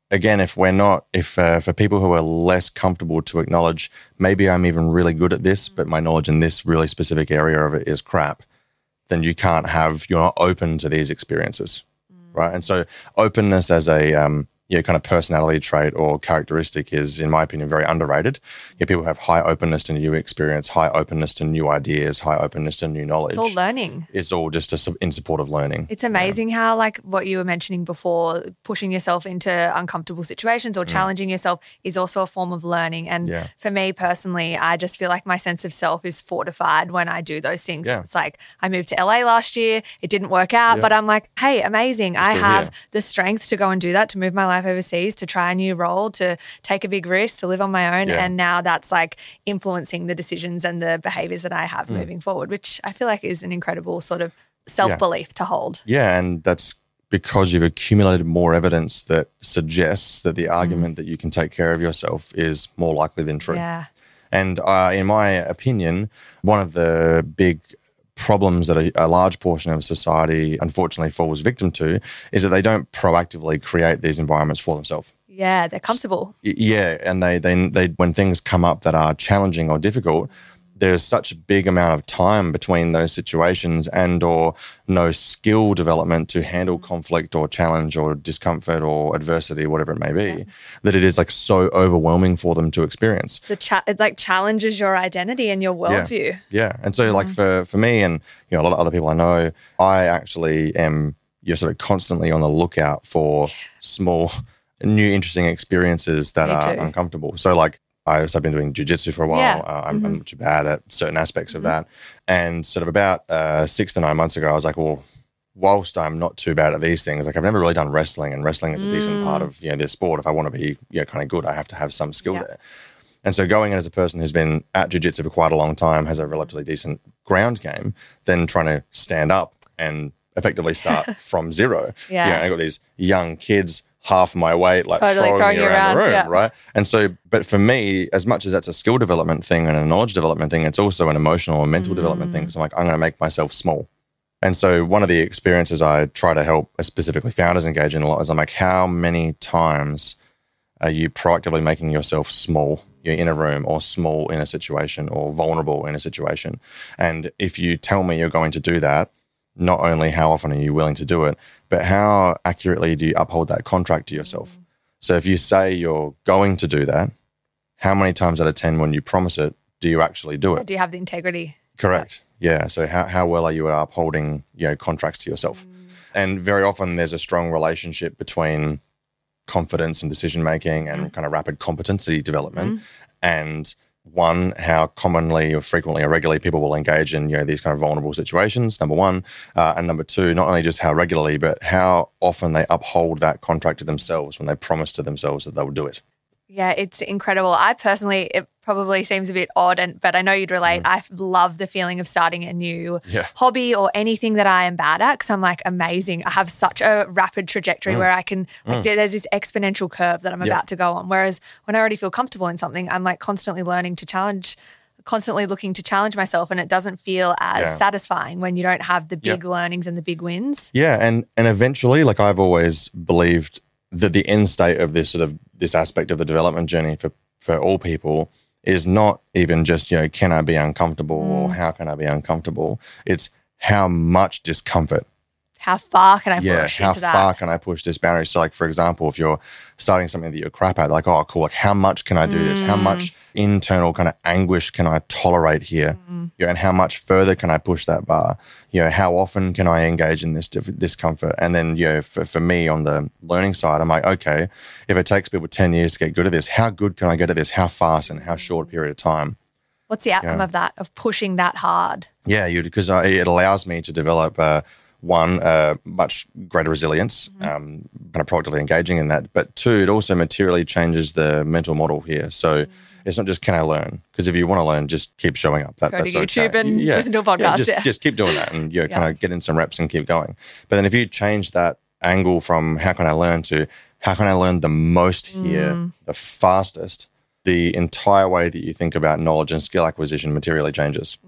again, if we're not, if uh, for people who are less comfortable to acknowledge, maybe I'm even really good at this, but my knowledge in this really specific area of it is crap, then you can't have, you're not open to these experiences, mm. right? And so openness as a um, you know, kind of personality trait or characteristic is, in my opinion, very underrated. You know, people have high openness to new experience, high openness to new ideas, high openness to new knowledge. It's all learning. It's all just a, in support of learning. It's amazing yeah. how, like what you were mentioning before, pushing yourself into uncomfortable situations or challenging mm. yourself is also a form of learning. And yeah. for me personally, I just feel like my sense of self is fortified when I do those things. Yeah. It's like I moved to L A last year. It didn't work out, yeah. but I'm like, hey, amazing. I have here. the strength to go and do that, to move my life overseas, to try a new role, to take a big risk, to live on my own. Yeah. And now that's like influencing the decisions and the behaviors that I have mm. moving forward, which I feel like is an incredible sort of self-belief yeah. to hold. Yeah, and that's because you've accumulated more evidence that suggests that the argument mm. that you can take care of yourself is more likely than true. Yeah. And uh, in my opinion, one of the big problems that a, a large portion of society unfortunately falls victim to is that they don't proactively create these environments for themselves. Yeah, they're comfortable. Yeah, and they, they, they when things come up that are challenging or difficult, there's such a big amount of time between those situations and or no skill development to handle conflict or challenge or discomfort or adversity, whatever it may be, yeah. that it is like so overwhelming for them to experience. The cha- it like challenges your identity and your worldview. Yeah, yeah. And so mm. like for, for me and you know a lot of other people I know, I actually am you're sort of constantly on the lookout for small, new, interesting experiences that me are too. uncomfortable. So like I also have been doing jiu-jitsu for a while. Yeah. Uh, I'm, mm-hmm. I'm much bad at certain aspects of mm-hmm. that. And sort of about uh, six to nine months ago, I was like, well, whilst I'm not too bad at these things, like I've never really done wrestling, and wrestling is a mm. decent part of you know this sport. If I want to be you know, kind of good, I have to have some skill yeah. there. And so going in as a person who's been at jiu-jitsu for quite a long time, has a relatively decent ground game, then trying to stand up and effectively start from zero. Yeah. You know, I got these young kids half my weight, like totally throwing, throwing me you around, around the room, yeah. right? And so, but for me, as much as that's a skill development thing and a knowledge development thing, it's also an emotional and mental mm. development thing. So I'm like, I'm going to make myself small. And so one of the experiences I try to help specifically founders engage in a lot is I'm like, how many times are you proactively making yourself small? You're in a room or small in a situation or vulnerable in a situation. And if you tell me you're going to do that, not only how often are you willing to do it, but how accurately do you uphold that contract to yourself? Mm. So if you say you're going to do that, how many times out of ten when you promise it, do you actually do it? Do you have the integrity? Correct. Yeah. So how, how well are you at upholding, you know, contracts to yourself? Mm. And very often there's a strong relationship between confidence and decision-making and mm. kind of rapid competency development mm. and one, how commonly or frequently or regularly people will engage in, you know, these kind of vulnerable situations, number one. Uh, and number two, not only just how regularly, but how often they uphold that contract to themselves when they promise to themselves that they'll do it. Yeah, it's incredible. I personally, it probably seems a bit odd, and but I know you'd relate. Mm. I love the feeling of starting a new yeah. hobby or anything that I am bad at because I'm like, amazing. I have such a rapid trajectory mm. where I can, like, mm. there's this exponential curve that I'm yeah. about to go on. Whereas when I already feel comfortable in something, I'm like constantly learning to challenge, constantly looking to challenge myself, and it doesn't feel as yeah. satisfying when you don't have the big yeah. learnings and the big wins. Yeah, and and eventually, like I've always believed that the end state of this sort of this aspect of the development journey for, for all people is not even just, you know, can I be uncomfortable mm. or how can I be uncomfortable? It's how much discomfort. How far can I yeah, push how into that? far can I push this boundary? So like, for example, if you're starting something that you're crap at, like, oh, cool, like how much can I do mm. this? How much internal kind of anguish can I tolerate here? Mm. You know, and how much further can I push that bar? You know, how often can I engage in this diff- discomfort? And then, you know, for, for me on the learning side, I'm like, okay, if it takes people ten years to get good at this, how good can I get at this? How fast and how short a period of time? What's the outcome you know? of that, of pushing that hard? Yeah, you because I, it allows me to develop uh, one, uh, much greater resilience, mm-hmm. um, kind of proactively engaging in that. But two, it also materially changes the mental model here. So mm-hmm. it's not just can I learn? Because if you want to learn, just keep showing up. That, Go that's to YouTube okay. and yeah. listen to a podcast. Yeah, just, yeah. just keep doing that and you know, yeah. kind of get in some reps and keep going. But then if you change that angle from how can I learn to how can I learn the most here, mm. the fastest, the entire way that you think about knowledge and skill acquisition materially changes. Mm-hmm.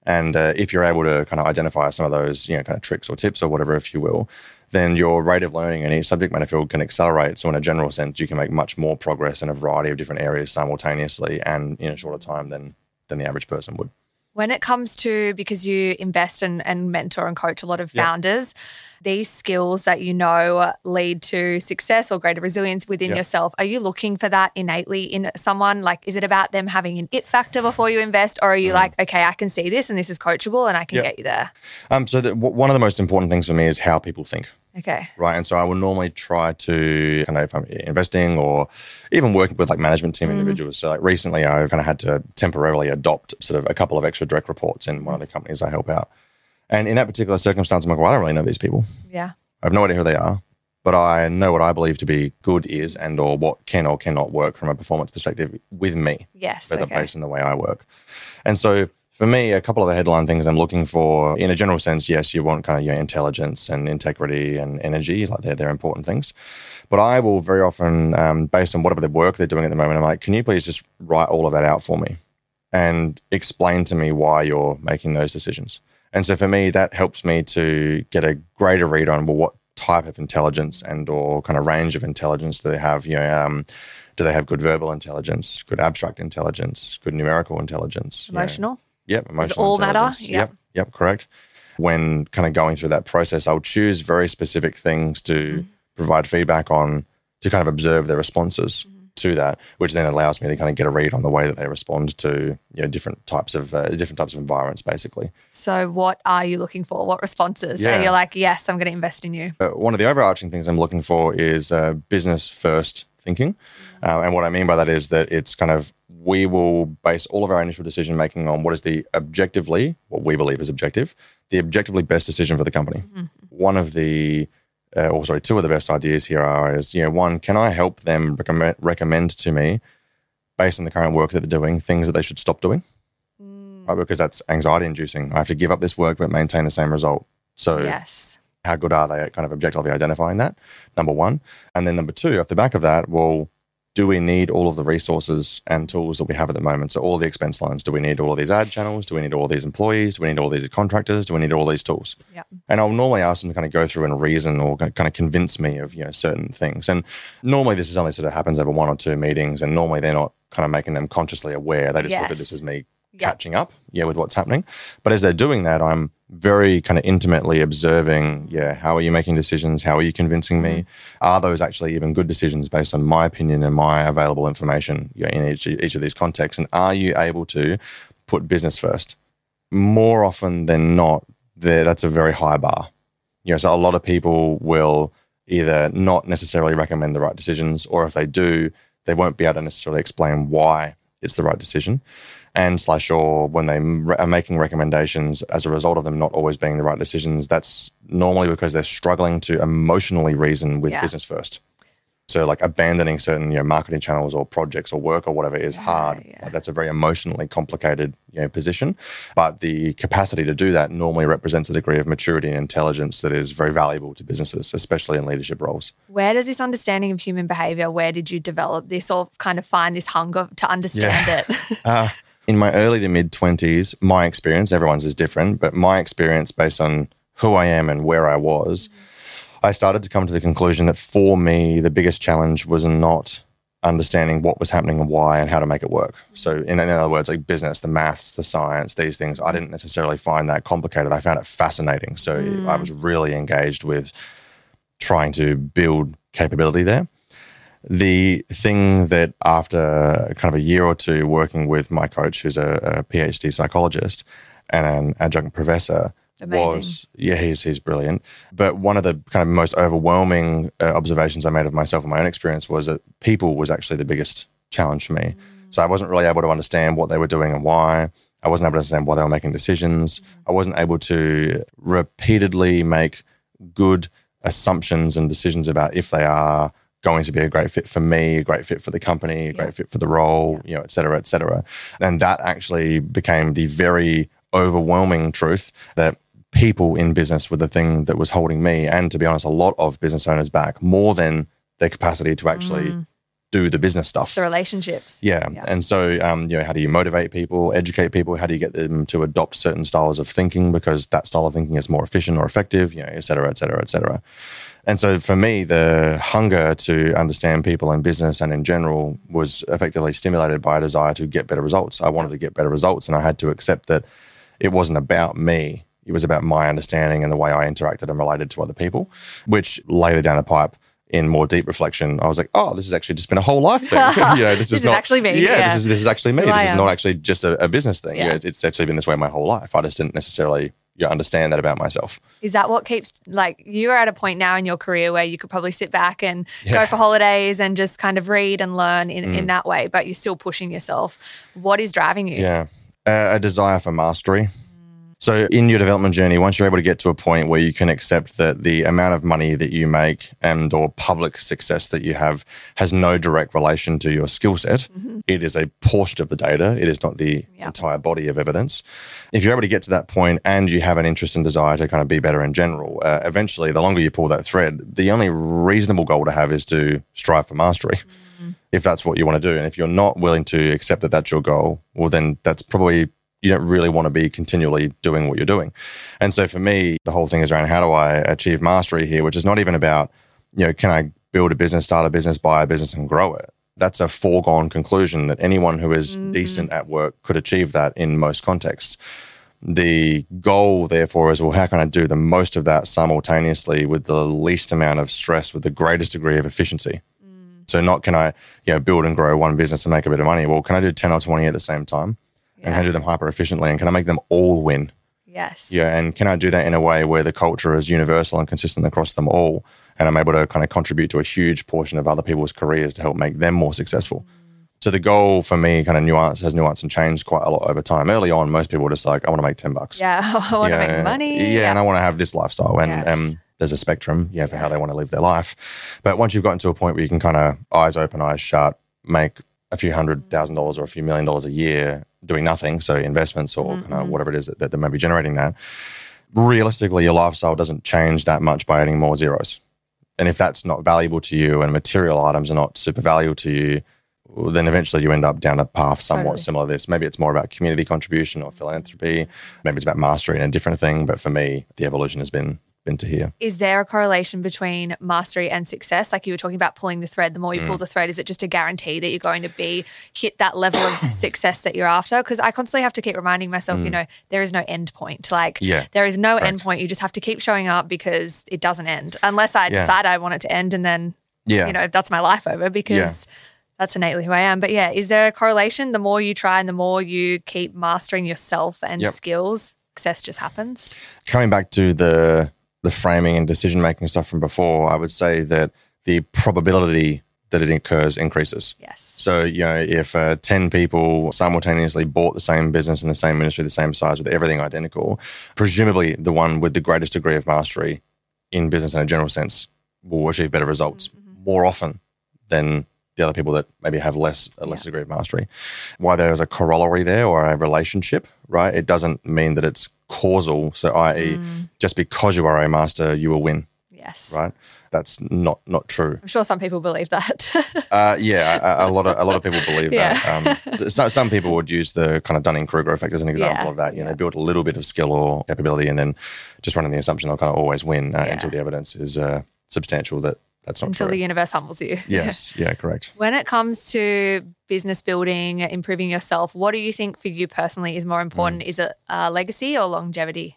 And uh, if you're able to kind of identify some of those, you know, kind of tricks or tips or whatever, if you will, then your rate of learning in each subject matter field can accelerate. So in a general sense, you can make much more progress in a variety of different areas simultaneously and in a shorter time than than the average person would. When it comes to, because you invest and, and mentor and coach a lot of founders, yep. these skills that you know lead to success or greater resilience within yep. yourself, are you looking for that innately in someone? Like, is it about them having an it factor before you invest, or are you mm. like, okay, I can see this and this is coachable and I can yep. get you there? Um, so the, w- one of the most important things for me is how people think. Okay. Right. And so I will normally try to, kind of, if I'm investing or even working with like management team mm. individuals. So like recently I kind of had to temporarily adopt sort of a couple of extra direct reports in one of the companies I help out. And in that particular circumstance, I'm like, well, I don't really know these people. Yeah. I have no idea who they are, but I know what I believe to be good is and or what can or cannot work from a performance perspective with me. Yes. Okay. Okay. Based on the way I work. And so for me, a couple of the headline things I'm looking for, in a general sense, yes, you want kind of your intelligence and integrity and energy, like they're, they're important things. But I will very often, um, based on whatever the work they're doing at the moment, I'm like, can you please just write all of that out for me and explain to me why you're making those decisions? And so for me, that helps me to get a greater read on, well, what type of intelligence and or kind of range of intelligence do they have? You know, um, do they have good verbal intelligence, good abstract intelligence, good numerical intelligence? Emotional? You know? Yep, emotional Does it all matter? Yep. yep, yep, correct. When kind of going through that process, I'll choose very specific things to mm. provide feedback on, to kind of observe their responses mm. to that, which then allows me to kind of get a read on the way that they respond to, you know, different types of uh, different types of environments, basically. So, what are you looking for? What responses? Yeah. Are you like, yes, I'm going to invest in you? Uh, one of the overarching things I'm looking for is uh, business first thinking, mm. uh, and what I mean by that is that it's kind of, we will base all of our initial decision making on what is the objectively, what we believe is objective, the objectively best decision for the company. Mm-hmm. One of the, uh, or sorry, two of the best ideas here are is, you know, one, can I help them recommend, recommend to me, based on the current work that they're doing, things that they should stop doing? Mm. Right, because that's anxiety inducing. I have to give up this work but maintain the same result. So yes. how good are they at kind of objectively identifying that? Number one. And then number two, off the back of that, well, do we need all of the resources and tools that we have at the moment? So all the expense lines, do we need all of these ad channels? Do we need all of these employees? Do we need all these contractors? Do we need all these tools? Yeah. And I'll normally ask them to kind of go through and reason or kind of convince me of, you know, certain things. And normally this is only sort of happens over one or two meetings, and normally they're not kind of making them consciously aware. They just yes. look at this as me yep. catching up, yeah, with what's happening. But as they're doing that, I'm very kind of intimately observing, yeah, how are you making decisions? How are you convincing me? Are those actually even good decisions based on my opinion and my available information, you know, in each, each of these contexts? And are you able to put business first? More often than not, there that's a very high bar. You know, so a lot of people will either not necessarily recommend the right decisions, or if they do, they won't be able to necessarily explain why it's the right decision. And slash or when they are making recommendations as a result of them not always being the right decisions, that's normally because they're struggling to emotionally reason with yeah. business first. So like abandoning certain, you know, marketing channels or projects or work or whatever is yeah, hard. Yeah. Like that's a very emotionally complicated, you know, position. But the capacity to do that normally represents a degree of maturity and intelligence that is very valuable to businesses, especially in leadership roles. Where does this understanding of human behavior, where did you develop this or kind of find this hunger to understand yeah. it? uh, in my early to mid twenties, my experience, everyone's is different, but my experience based on who I am and where I was, mm-hmm. I started to come to the conclusion that for me, the biggest challenge was not understanding what was happening and why and how to make it work. So in, in other words, like business, the maths, the science, these things, I didn't necessarily find that complicated. I found it fascinating. So mm. I was really engaged with trying to build capability there. The thing that after kind of a year or two working with my coach, who's a, a PhD psychologist and an adjunct professor, Amazing. was, yeah, he's he's brilliant. But one of the kind of most overwhelming uh, observations I made of myself in my own experience was that people was actually the biggest challenge for me. Mm. So I wasn't really able to understand what they were doing and why. I wasn't able to understand why they were making decisions. Mm. I wasn't able to repeatedly make good assumptions and decisions about if they are going to be a great fit for me, a great fit for the company, a yeah. great fit for the role, yeah. you know, et cetera, et cetera. And that actually became the very overwhelming truth that people in business were the thing that was holding me and, to be honest, a lot of business owners back more than their capacity to actually mm. do the business stuff. The relationships. Yeah. yeah. And so, um, you know, how do you motivate people, educate people? How do you get them to adopt certain styles of thinking because that style of thinking is more efficient or effective, you know, et cetera, et cetera, et cetera. And so for me, the hunger to understand people in business and in general was effectively stimulated by a desire to get better results. I wanted to get better results, and I had to accept that it wasn't about me. It was about my understanding and the way I interacted and related to other people, which later down the pipe, in more deep reflection, I was like, oh, this has actually just been a whole life thing. you know, this, this is, is not, actually me. Yeah, Yeah, This, is, this is actually me. Who this I is am. not actually just a, a business thing. Yeah. You know, it's actually been this way my whole life. I just didn't necessarily you know, understand that about myself. Is that what keeps, like, you're at a point now in your career where you could probably sit back and Yeah. go for holidays and just kind of read and learn in, Mm. in that way, but you're still pushing yourself. What is driving you? Yeah. Uh, a desire for mastery. So in your development journey, once you're able to get to a point where you can accept that the amount of money that you make and or public success that you have has no direct relation to your skill set, Mm-hmm. it is a portion of the data. It is not the Yeah. entire body of evidence. If you're able to get to that point and you have an interest and desire to kind of be better in general, uh, eventually, the longer you pull that thread, the only reasonable goal to have is to strive for mastery. Mm-hmm. If that's what you want to do. And if you're not willing to accept that that's your goal, well, then that's probably you don't really want to be continually doing what you're doing. And so for me, the whole thing is around how do I achieve mastery here, which is not even about, you know, can I build a business, start a business, buy a business and grow it? That's a foregone conclusion that anyone who is Mm-hmm. decent at work could achieve that in most contexts. The goal, therefore, is, well, how can I do the most of that simultaneously with the least amount of stress, with the greatest degree of efficiency? Mm. So not can I, you know, build and grow one business and make a bit of money? Well, can I do ten or twenty at the same time? And can I do them hyper efficiently? And can I make them all win? Yes. Yeah. And can I do that in a way where the culture is universal and consistent across them all? And I'm able to kind of contribute to a huge portion of other people's careers to help make them more successful. Mm. So the goal for me kind of nuance has nuanced and changed quite a lot over time. Early on, most people were just like, I want to make ten bucks. Yeah. I want to Yeah, make money. Yeah, Yeah. And I want to have this lifestyle. And Yes. um, there's a spectrum, yeah, for how they want to live their life. But once you've gotten to a point where you can kind of eyes open, eyes shut, make a few hundred thousand dollars or a few million dollars a year doing nothing, so investments or Mm-hmm. kind of whatever it is that, that may be generating that, realistically, your lifestyle doesn't change that much by adding more zeros. And if that's not valuable to you and material items are not super valuable to you, well, then eventually you end up down a path somewhat Totally. similar to this. Maybe it's more about community contribution or philanthropy. Maybe it's about mastery and a different thing. But for me, the evolution has been been to here. Is there a correlation between mastery and success? Like you were talking about pulling the thread, the more you Mm. pull the thread, is it just a guarantee that you're going to be hit that level of success that you're after? Because I constantly have to keep reminding myself, you know, there is no end point. Like Mm. Yeah, there is no correct. end point. You just have to keep showing up because it doesn't end unless I Yeah. decide I want it to end and then, Yeah. you know, that's my life over because that's innately who I am. But yeah, is there a correlation? The more you try and the more you keep mastering yourself and Yep. skills, success just happens. Coming back to the the framing and decision making stuff from before, I would say that the probability that it occurs increases. Yes. So, you know, if uh, ten people simultaneously bought the same business in the same industry, the same size, with everything identical, presumably the one with the greatest degree of mastery in business in a general sense will achieve better results Mm-hmm. more often than the other people that maybe have less a less Yeah. degree of mastery. Why there's a corollary there or a relationship, right? It doesn't mean that it's causal. So, that is, Mm. just because you are a master, you will win, Yes. right? That's not not true. I'm sure some people believe that. Uh, yeah, a, a lot of a lot of people believe Yeah. that. Um, so, some people would use the kind of Dunning-Kruger effect as an example Yeah, of that. You know, yeah. they build a little bit of skill or capability, and then just running the assumption they'll kind of always win uh, Yeah. until the evidence is uh, substantial that that's not Until true. the universe humbles you. Yes, yeah, correct. When it comes to business building, improving yourself, what do you think for you personally is more Mm. important? Is it uh, legacy or longevity?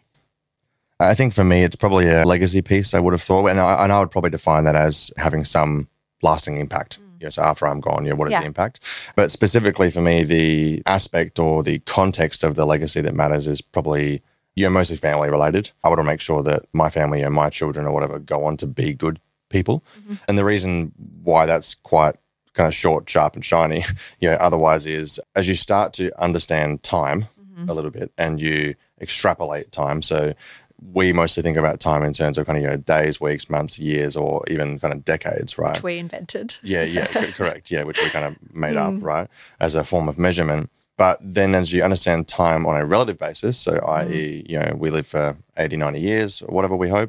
I think for me, it's probably a legacy piece. I would have thought, and I, and I would probably define that as having some lasting impact. Yes, after I'm gone, yeah, what is Yeah. the impact? But specifically for me, the aspect or the context of the legacy that matters is probably, you know, mostly family related. I want to make sure that my family and my children or whatever go on to be good people. Mm-hmm. And the reason why that's quite kind of short, sharp, and shiny, you know, otherwise is as you start to understand time Mm-hmm. a little bit and you extrapolate time. So we mostly think about time in terms of kind of, you know, days, weeks, months, years, or even kind of decades, right? Which we invented. Yeah, yeah, c- correct. Yeah, which we kind of made up, Mm. right, as a form of measurement. But then as you understand time on a relative basis, so that is, you know, we live for eighty, ninety years, or whatever we hope,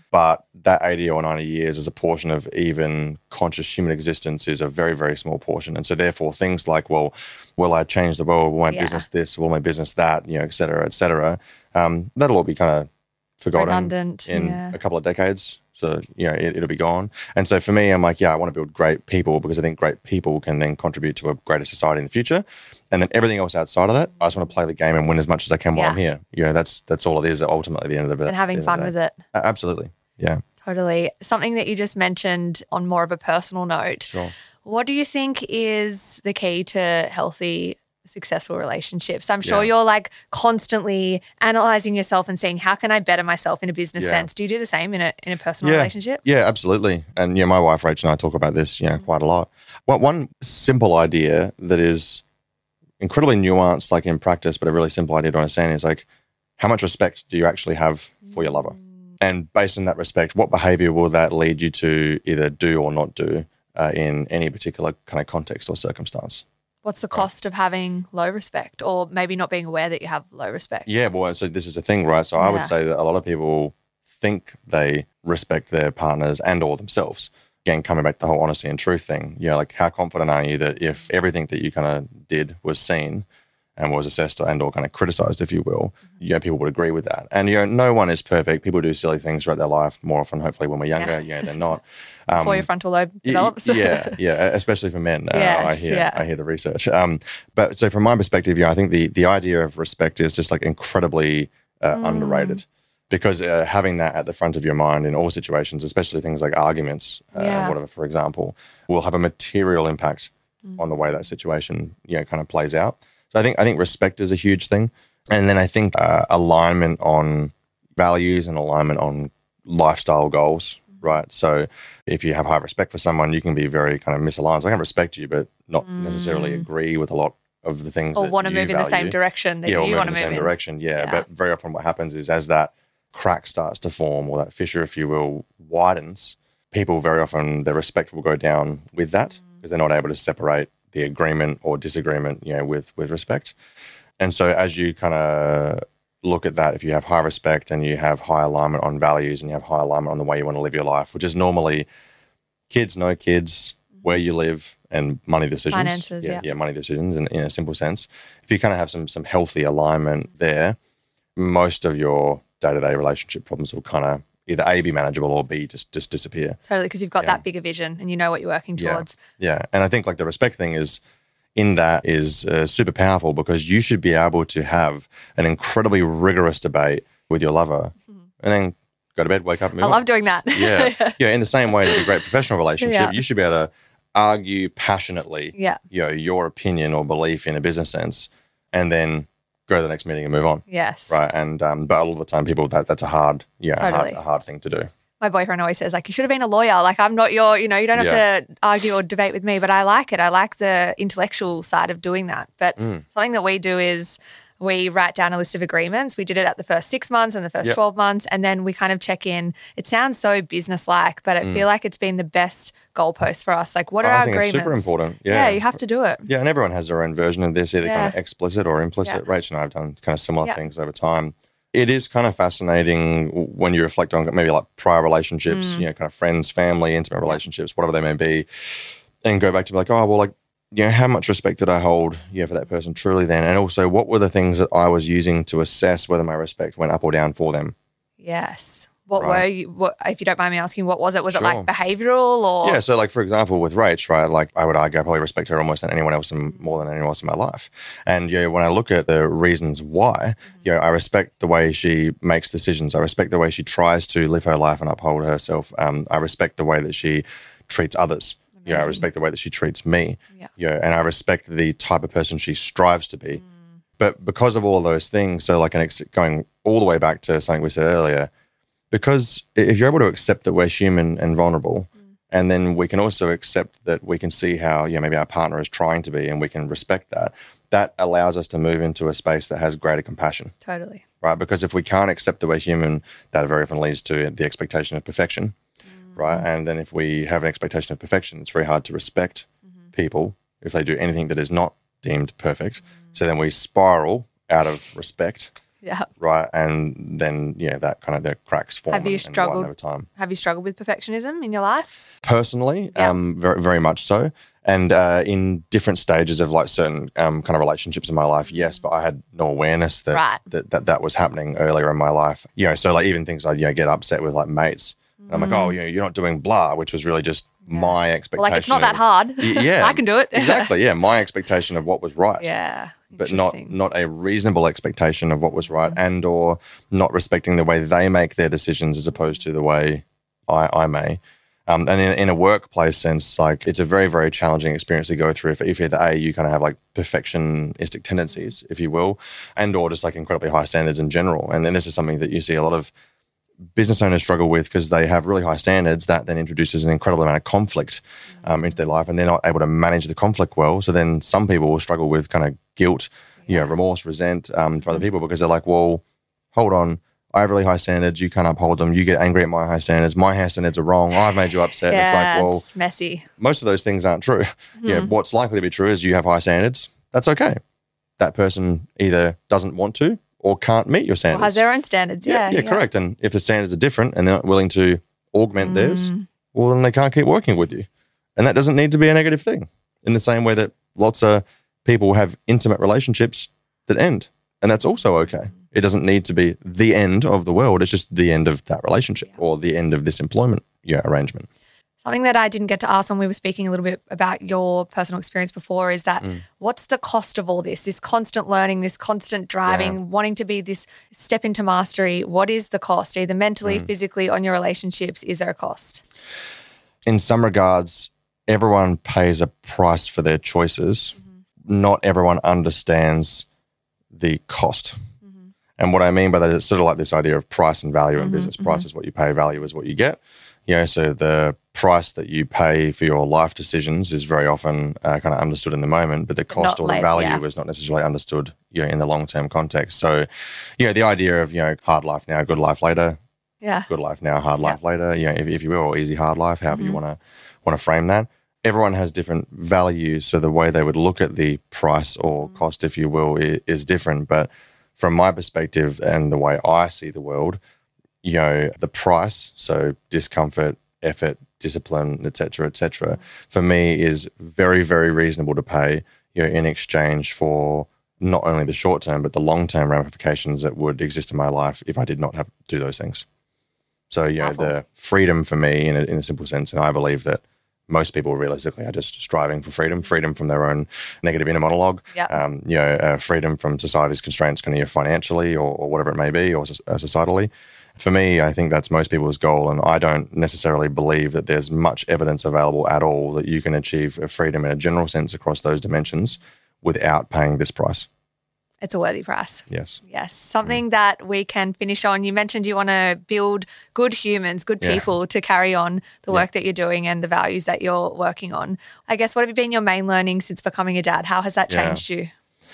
But that eighty or ninety years as a portion of even conscious human existence is a very, very small portion. And so therefore things like, well, will I change the world? Will my Yeah. business this? Will my business that? You know, et cetera, et cetera. Um, that'll all be kind of forgotten Redundant, in yeah. a couple of decades. So, you know, it, it'll be gone. And so for me, I'm like, yeah, I want to build great people because I think great people can then contribute to a greater society in the future. And then everything else outside of that, I just want to play the game and win as much as I can while Yeah. I'm here. You know, that's that's all it is ultimately at the end of the day. And having fun with it. Absolutely. Yeah. Totally. Something that you just mentioned on more of a personal note. Sure. What do you think is the key to healthy, successful relationships? I'm sure Yeah. you're like constantly analyzing yourself and saying, how can I better myself in a business Yeah. sense? Do you do the same in a in a personal Yeah. relationship? Yeah, absolutely. And yeah, my wife Rach and I talk about this, you know, quite a lot. One, one simple idea that is incredibly nuanced, like in practice, but a really simple idea to understand is like, how much respect do you actually have for your lover? And based on that respect, what behavior will that lead you to either do or not do uh, in any particular kind of context or circumstance? What's the cost of having low respect or maybe not being aware that you have low respect? Yeah, well, so this is the thing, right? So I Yeah. would say that a lot of people think they respect their partners and or themselves. Again, coming back to the whole honesty and truth thing, you know, like how confident are you that if everything that you kind of did was seen and was assessed and or kind of criticized, if you will, you know, people would agree with that. And, you know, no one is perfect. People do silly things throughout their life more often, hopefully when we're younger, Yeah. you know, they're not. Before your frontal lobe Y- develops. yeah, yeah, especially for men. Uh, I Yes, hear, yeah. I hear the research. Um, but so from my perspective, yeah, I think the the idea of respect is just like incredibly uh, Mm. underrated, because uh, having that at the front of your mind in all situations, especially things like arguments, uh, Yeah. whatever, for example, will have a material impact Mm. on the way that situation, you know, kind of plays out. So I think I think respect is a huge thing, and then I think uh, alignment on values and alignment on lifestyle goals. Right. So if you have high respect for someone, you can be very kind of misaligned. So I can respect you, but not necessarily agree with a lot of the things Or that want to you move in the same value. direction that Yeah, or you move want in to the move same in. direction. Yeah. Yeah. But very often what happens is as that crack starts to form or that fissure, if you will, widens, people very often, their respect will go down with that because they're not able to separate the agreement or disagreement, you know, with, with respect. And so as you kind of look at that, if you have high respect and you have high alignment on values and you have high alignment on the way you want to live your life, which is normally kids, no kids, where you live, and money decisions. Finances, yeah. yeah, money decisions in, in a simple sense. If you kind of have some some healthy alignment there, most of your day-to-day relationship problems will kind of either A, be manageable or B, just, just disappear. Totally, because you've got Yeah. that bigger vision and you know what you're working Yeah. towards. Yeah. And I think like the respect thing is in that is uh, super powerful because you should be able to have an incredibly rigorous debate with your lover and then go to bed, wake up, move I on. love doing that. Yeah. Yeah. In the same way that a great professional relationship, Yeah. you should be able to argue passionately, Yeah. you know, your opinion or belief in a business sense and then go to the next meeting and move on. Yes. Right. And, um, but a lot of the time people, that that's a hard, yeah, a hard, Totally. a hard thing to do. My boyfriend always says, like, you should have been a lawyer. Like, I'm not your, you know, you don't have Yeah. to argue or debate with me, but I like it. I like the intellectual side of doing that. But Mm. something that we do is we write down a list of agreements. We did it at the first six months and the first Yep. twelve months. And then we kind of check in. It sounds so business-like, but I feel like it's been the best goalpost for us. Like, what are Mm. I our think agreements? it's super important. Yeah. you have to do it. Yeah, and everyone has their own version of this, either Yeah. kind of explicit or implicit. Yeah. Rach and I have done kind of similar Yeah. things over time. It is kind of fascinating when you reflect on maybe like prior relationships, Mm. you know, kind of friends, family, intimate relationships, whatever they may be, and go back to be like, oh, well, like, you know, how much respect did I hold, yeah, for that person truly then? And also, what were the things that I was using to assess whether my respect went up or down for them? Yes. What Right. were you, what, if you don't mind me asking, what was it? Was it Sure. like behavioral or? Yeah, so like for example with Rach, right? Like I would argue I probably respect her almost than anyone else in, more than anyone else in my life. And yeah, when I look at the reasons why, you know, I respect the way she makes decisions. I respect the way she tries to live her life and uphold herself. Um, I respect the way that she treats others. Yeah, I Amazing. respect the way that she treats me. Yeah. Yeah, and I respect the type of person she strives to be. But because of all of those things, so like an ex- going all the way back to something we said earlier, because if you're able to accept that we're human and vulnerable, and then we can also accept that we can see how, yeah, maybe our partner is trying to be, and we can respect that, that allows us to move into a space that has greater compassion, Totally. right? Because if we can't accept that we're human, that very often leads to the expectation of perfection, right? And then if we have an expectation of perfection, it's very hard to respect people if they do anything that is not deemed perfect. So then we spiral out of respect Yeah. right? And then, yeah, that kind of the cracks form. Have you and, and struggled widen over time? Have you struggled with perfectionism in your life? Personally, Yeah. um, very, very much so. And uh, in different stages of like certain um, kind of relationships in my life, yes, but I had no awareness that, Right. that, that that was happening earlier in my life. You know, so like even things I, you know, get upset with like mates. And I'm like, oh, you know, you're not doing blah, which was really just my expectation. Well, like, it's not that of- hard. Y- Yeah. I can do it. Exactly, yeah. My expectation of what was right. Yeah. But not Interesting. not a reasonable expectation of what was right, and or not respecting the way they make their decisions as opposed to the way I, I may. Um, and in, in a workplace sense, like it's a very, very challenging experience to go through if, if either A, you kind of have like perfectionistic tendencies, if you will, and or just like incredibly high standards in general. And then this is something that you see a lot of business owners struggle with because they have really high standards that then introduces an incredible amount of conflict um, into their life, and they're not able to manage the conflict well. So then some people will struggle with kind of guilt, you know, remorse, resent um, for other people because they're like, well, hold on, I have really high standards, you can't uphold them, you get angry at my high standards, my high standards are wrong, I've made you upset. Yeah, It's like, well, it's messy. most of those things aren't true. Yeah, what's likely to be true is you have high standards. That's okay. That person either doesn't want to or can't meet your standards. Or has their own standards. Yeah, Yeah, yeah, correct. And if the standards are different and they're not willing to augment theirs, well, then they can't keep working with you. And that doesn't need to be a negative thing. In the same way that lots of people have intimate relationships that end, and that's also okay. It doesn't need to be the end of the world. It's just the end of that relationship or the end of this employment yeah, arrangement. Something that I didn't get to ask when we were speaking a little bit about your personal experience before is that what's the cost of all this? This constant learning, this constant driving, Yeah. wanting to be this step into mastery. What is the cost, either mentally, physically, on your relationships? Is there a cost? In some regards, everyone pays a price for their choices. Not everyone understands the cost. And what I mean by that is sort of like this idea of price and value in business. Price is what you pay, value is what you get. You know, so the price that you pay for your life decisions is very often uh, kind of understood in the moment, but the cost not or the later, value yeah. is not necessarily understood, you know, in the long-term context. So, you know, the idea of, you know, hard life now, good life later, Yeah. good life now, hard life later, you know, if, if you will, or easy hard life, however you want to want to frame that. Everyone has different values, so the way they would look at the price or cost, if you will, is, is different. But from my perspective and the way I see the world, you know, the price, so discomfort, effort, discipline, et cetera, et cetera, for me is very, very reasonable to pay, you know, in exchange for not only the short term, but the long term ramifications that would exist in my life if I did not have to do those things. So, you know, Powerful. the freedom for me in a, in a simple sense, and I believe that most people realistically are just striving for freedom, freedom from their own negative inner monologue, Yep. um, you know, uh, freedom from society's constraints, kind of financially or, or whatever it may be, or so- uh, societally. For me, I think that's most people's goal, and I don't necessarily believe that there's much evidence available at all that you can achieve a freedom in a general sense across those dimensions without paying this price. It's a worthy price. Yes. Yes. Something that we can finish on. You mentioned you want to build good humans, good Yeah. people to carry on the work that you're doing and the values that you're working on. I guess, what have been your main learning since becoming a dad? How has that Yeah. changed you?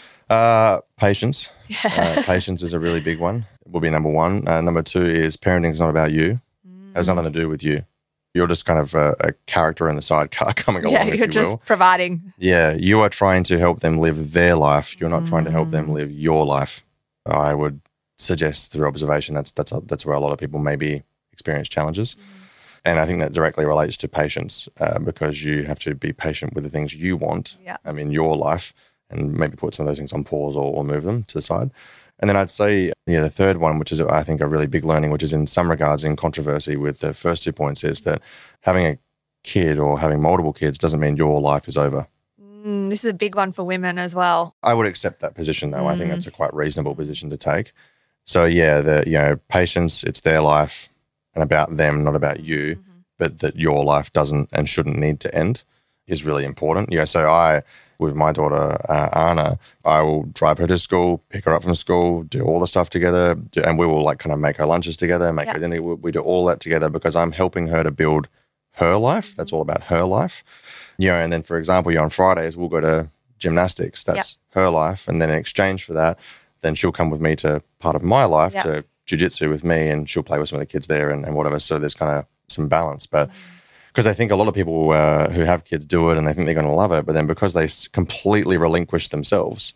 Uh, patience. Uh, patience is a really big one. It will be number one. Uh, number two is parenting is not about you. It has nothing to do with you. You're just kind of a, a character in the sidecar coming along, Yeah, if you're you just will. providing. Yeah, you are trying to help them live their life. You're not trying to help them live your life. I would suggest through observation that's that's that's where a lot of people maybe experience challenges. And I think that directly relates to patience uh, because you have to be patient with the things you want Yeah. um, in your life and maybe put some of those things on pause or, or move them to the side. And then I'd say, yeah, the third one, which is I think a really big learning, which is in some regards in controversy with the first two points, is that having a kid or having multiple kids doesn't mean your life is over. Mm, this is a big one for women as well. I would accept that position, though. I think that's a quite reasonable position to take. So, yeah, the you know, patience, it's their life and about them, not about you, but that your life doesn't and shouldn't need to end is really important. Yeah, so I, with my daughter, uh, Anna, I will drive her to school, pick her up from school, do all the stuff together, do, and we will like kind of make her lunches together, make Yeah. her dinner. We, we do all that together because I'm helping her to build her life. That's all about her life. You know, and then, for example, you know, on Fridays, we'll go to gymnastics. That's her life. And then in exchange for that, then she'll come with me to part of my life, Yep. to jiu-jitsu with me, and she'll play with some of the kids there and, and whatever. So there's kind of some balance. But because I think a lot of people uh, who have kids do it and they think they're going to love it, but then because they s- completely relinquish themselves,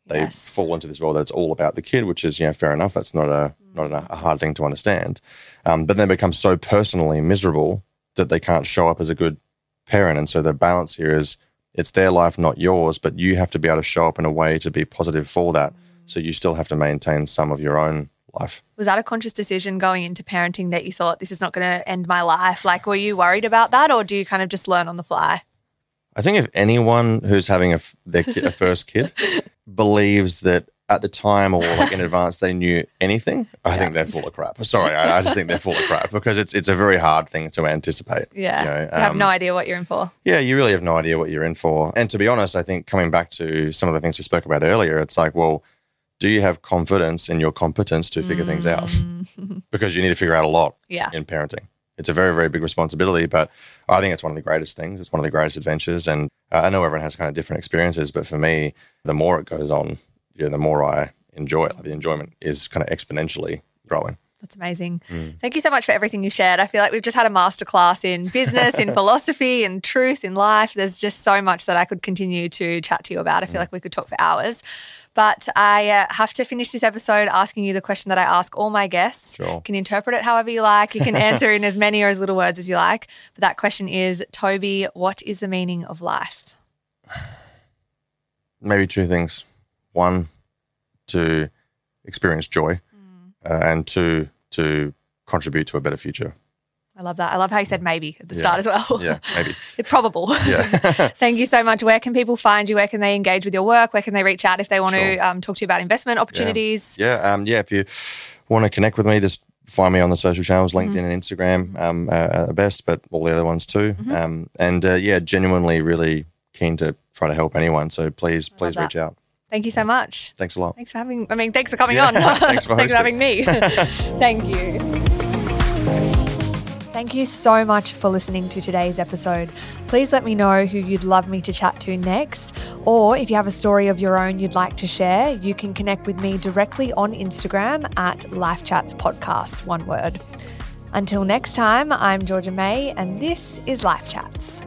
They Yes. fall into this role that it's all about the kid, which is, you know, fair enough. That's not a not a, a hard thing to understand. Um, but then become so personally miserable that they can't show up as a good parent. And so the balance here is it's their life, not yours, but you have to be able to show up in a way to be positive for that. So you still have to maintain some of your own life. Was that a conscious decision going into parenting that you thought this is not going to end my life? Like, were you worried about that, or do you kind of just learn on the fly? I think if anyone who's having a, their kid, a first kid believes that at the time or like in advance they knew anything, I yeah. think they're full of crap. Sorry, I, I just think they're full of crap because it's it's a very hard thing to anticipate. Yeah, you, know, you have um, no idea what you're in for. Yeah, you really have no idea what you're in for. And to be honest, I think coming back to some of the things we spoke about earlier, it's like, well, do you have confidence in your competence to figure mm. things out? Because you need to figure out a lot yeah. in parenting. It's a very, very big responsibility, but I think it's one of the greatest things. It's one of the greatest adventures. And uh, I know everyone has kind of different experiences, but for me, the more it goes on, you know, the more I enjoy it. Like the enjoyment is kind of exponentially growing. That's amazing. Mm. Thank you so much for everything you shared. I feel like we've just had a masterclass in business, in philosophy, in truth, in life. There's just so much that I could continue to chat to you about. I feel mm. like we could talk for hours. But I uh, have to finish this episode asking you the question that I ask all my guests. Sure. You can interpret it however you like. You can answer in as many or as little words as you like. But that question is, Toby, what is the meaning of life? Maybe two things. One, to experience joy, mm. uh, and two, to contribute to a better future. I love that. I love how you said maybe at the yeah. start as well. Yeah, maybe. It's probable. Yeah. Thank you so much. Where can people find you? Where can they engage with your work? Where can they reach out if they want sure. to um, talk to you about investment opportunities? Yeah, yeah. Um, yeah. If you want to connect with me, just find me on the social channels, LinkedIn mm-hmm. and Instagram um, uh, are the best, but all the other ones too. Mm-hmm. Um, and uh, yeah, genuinely really keen to try to help anyone. So please, please reach out. Thank you so much. Thanks a lot. Thanks for having, I mean, thanks for coming yeah. on. Thanks for Thanks for having me. Thank you. Thank you so much for listening to today's episode. Please let me know who you'd love me to chat to next, or if you have a story of your own you'd like to share, you can connect with me directly on Instagram at Life Chats Podcast, one word. Until next time, I'm Georgia May, and this is Life Chats.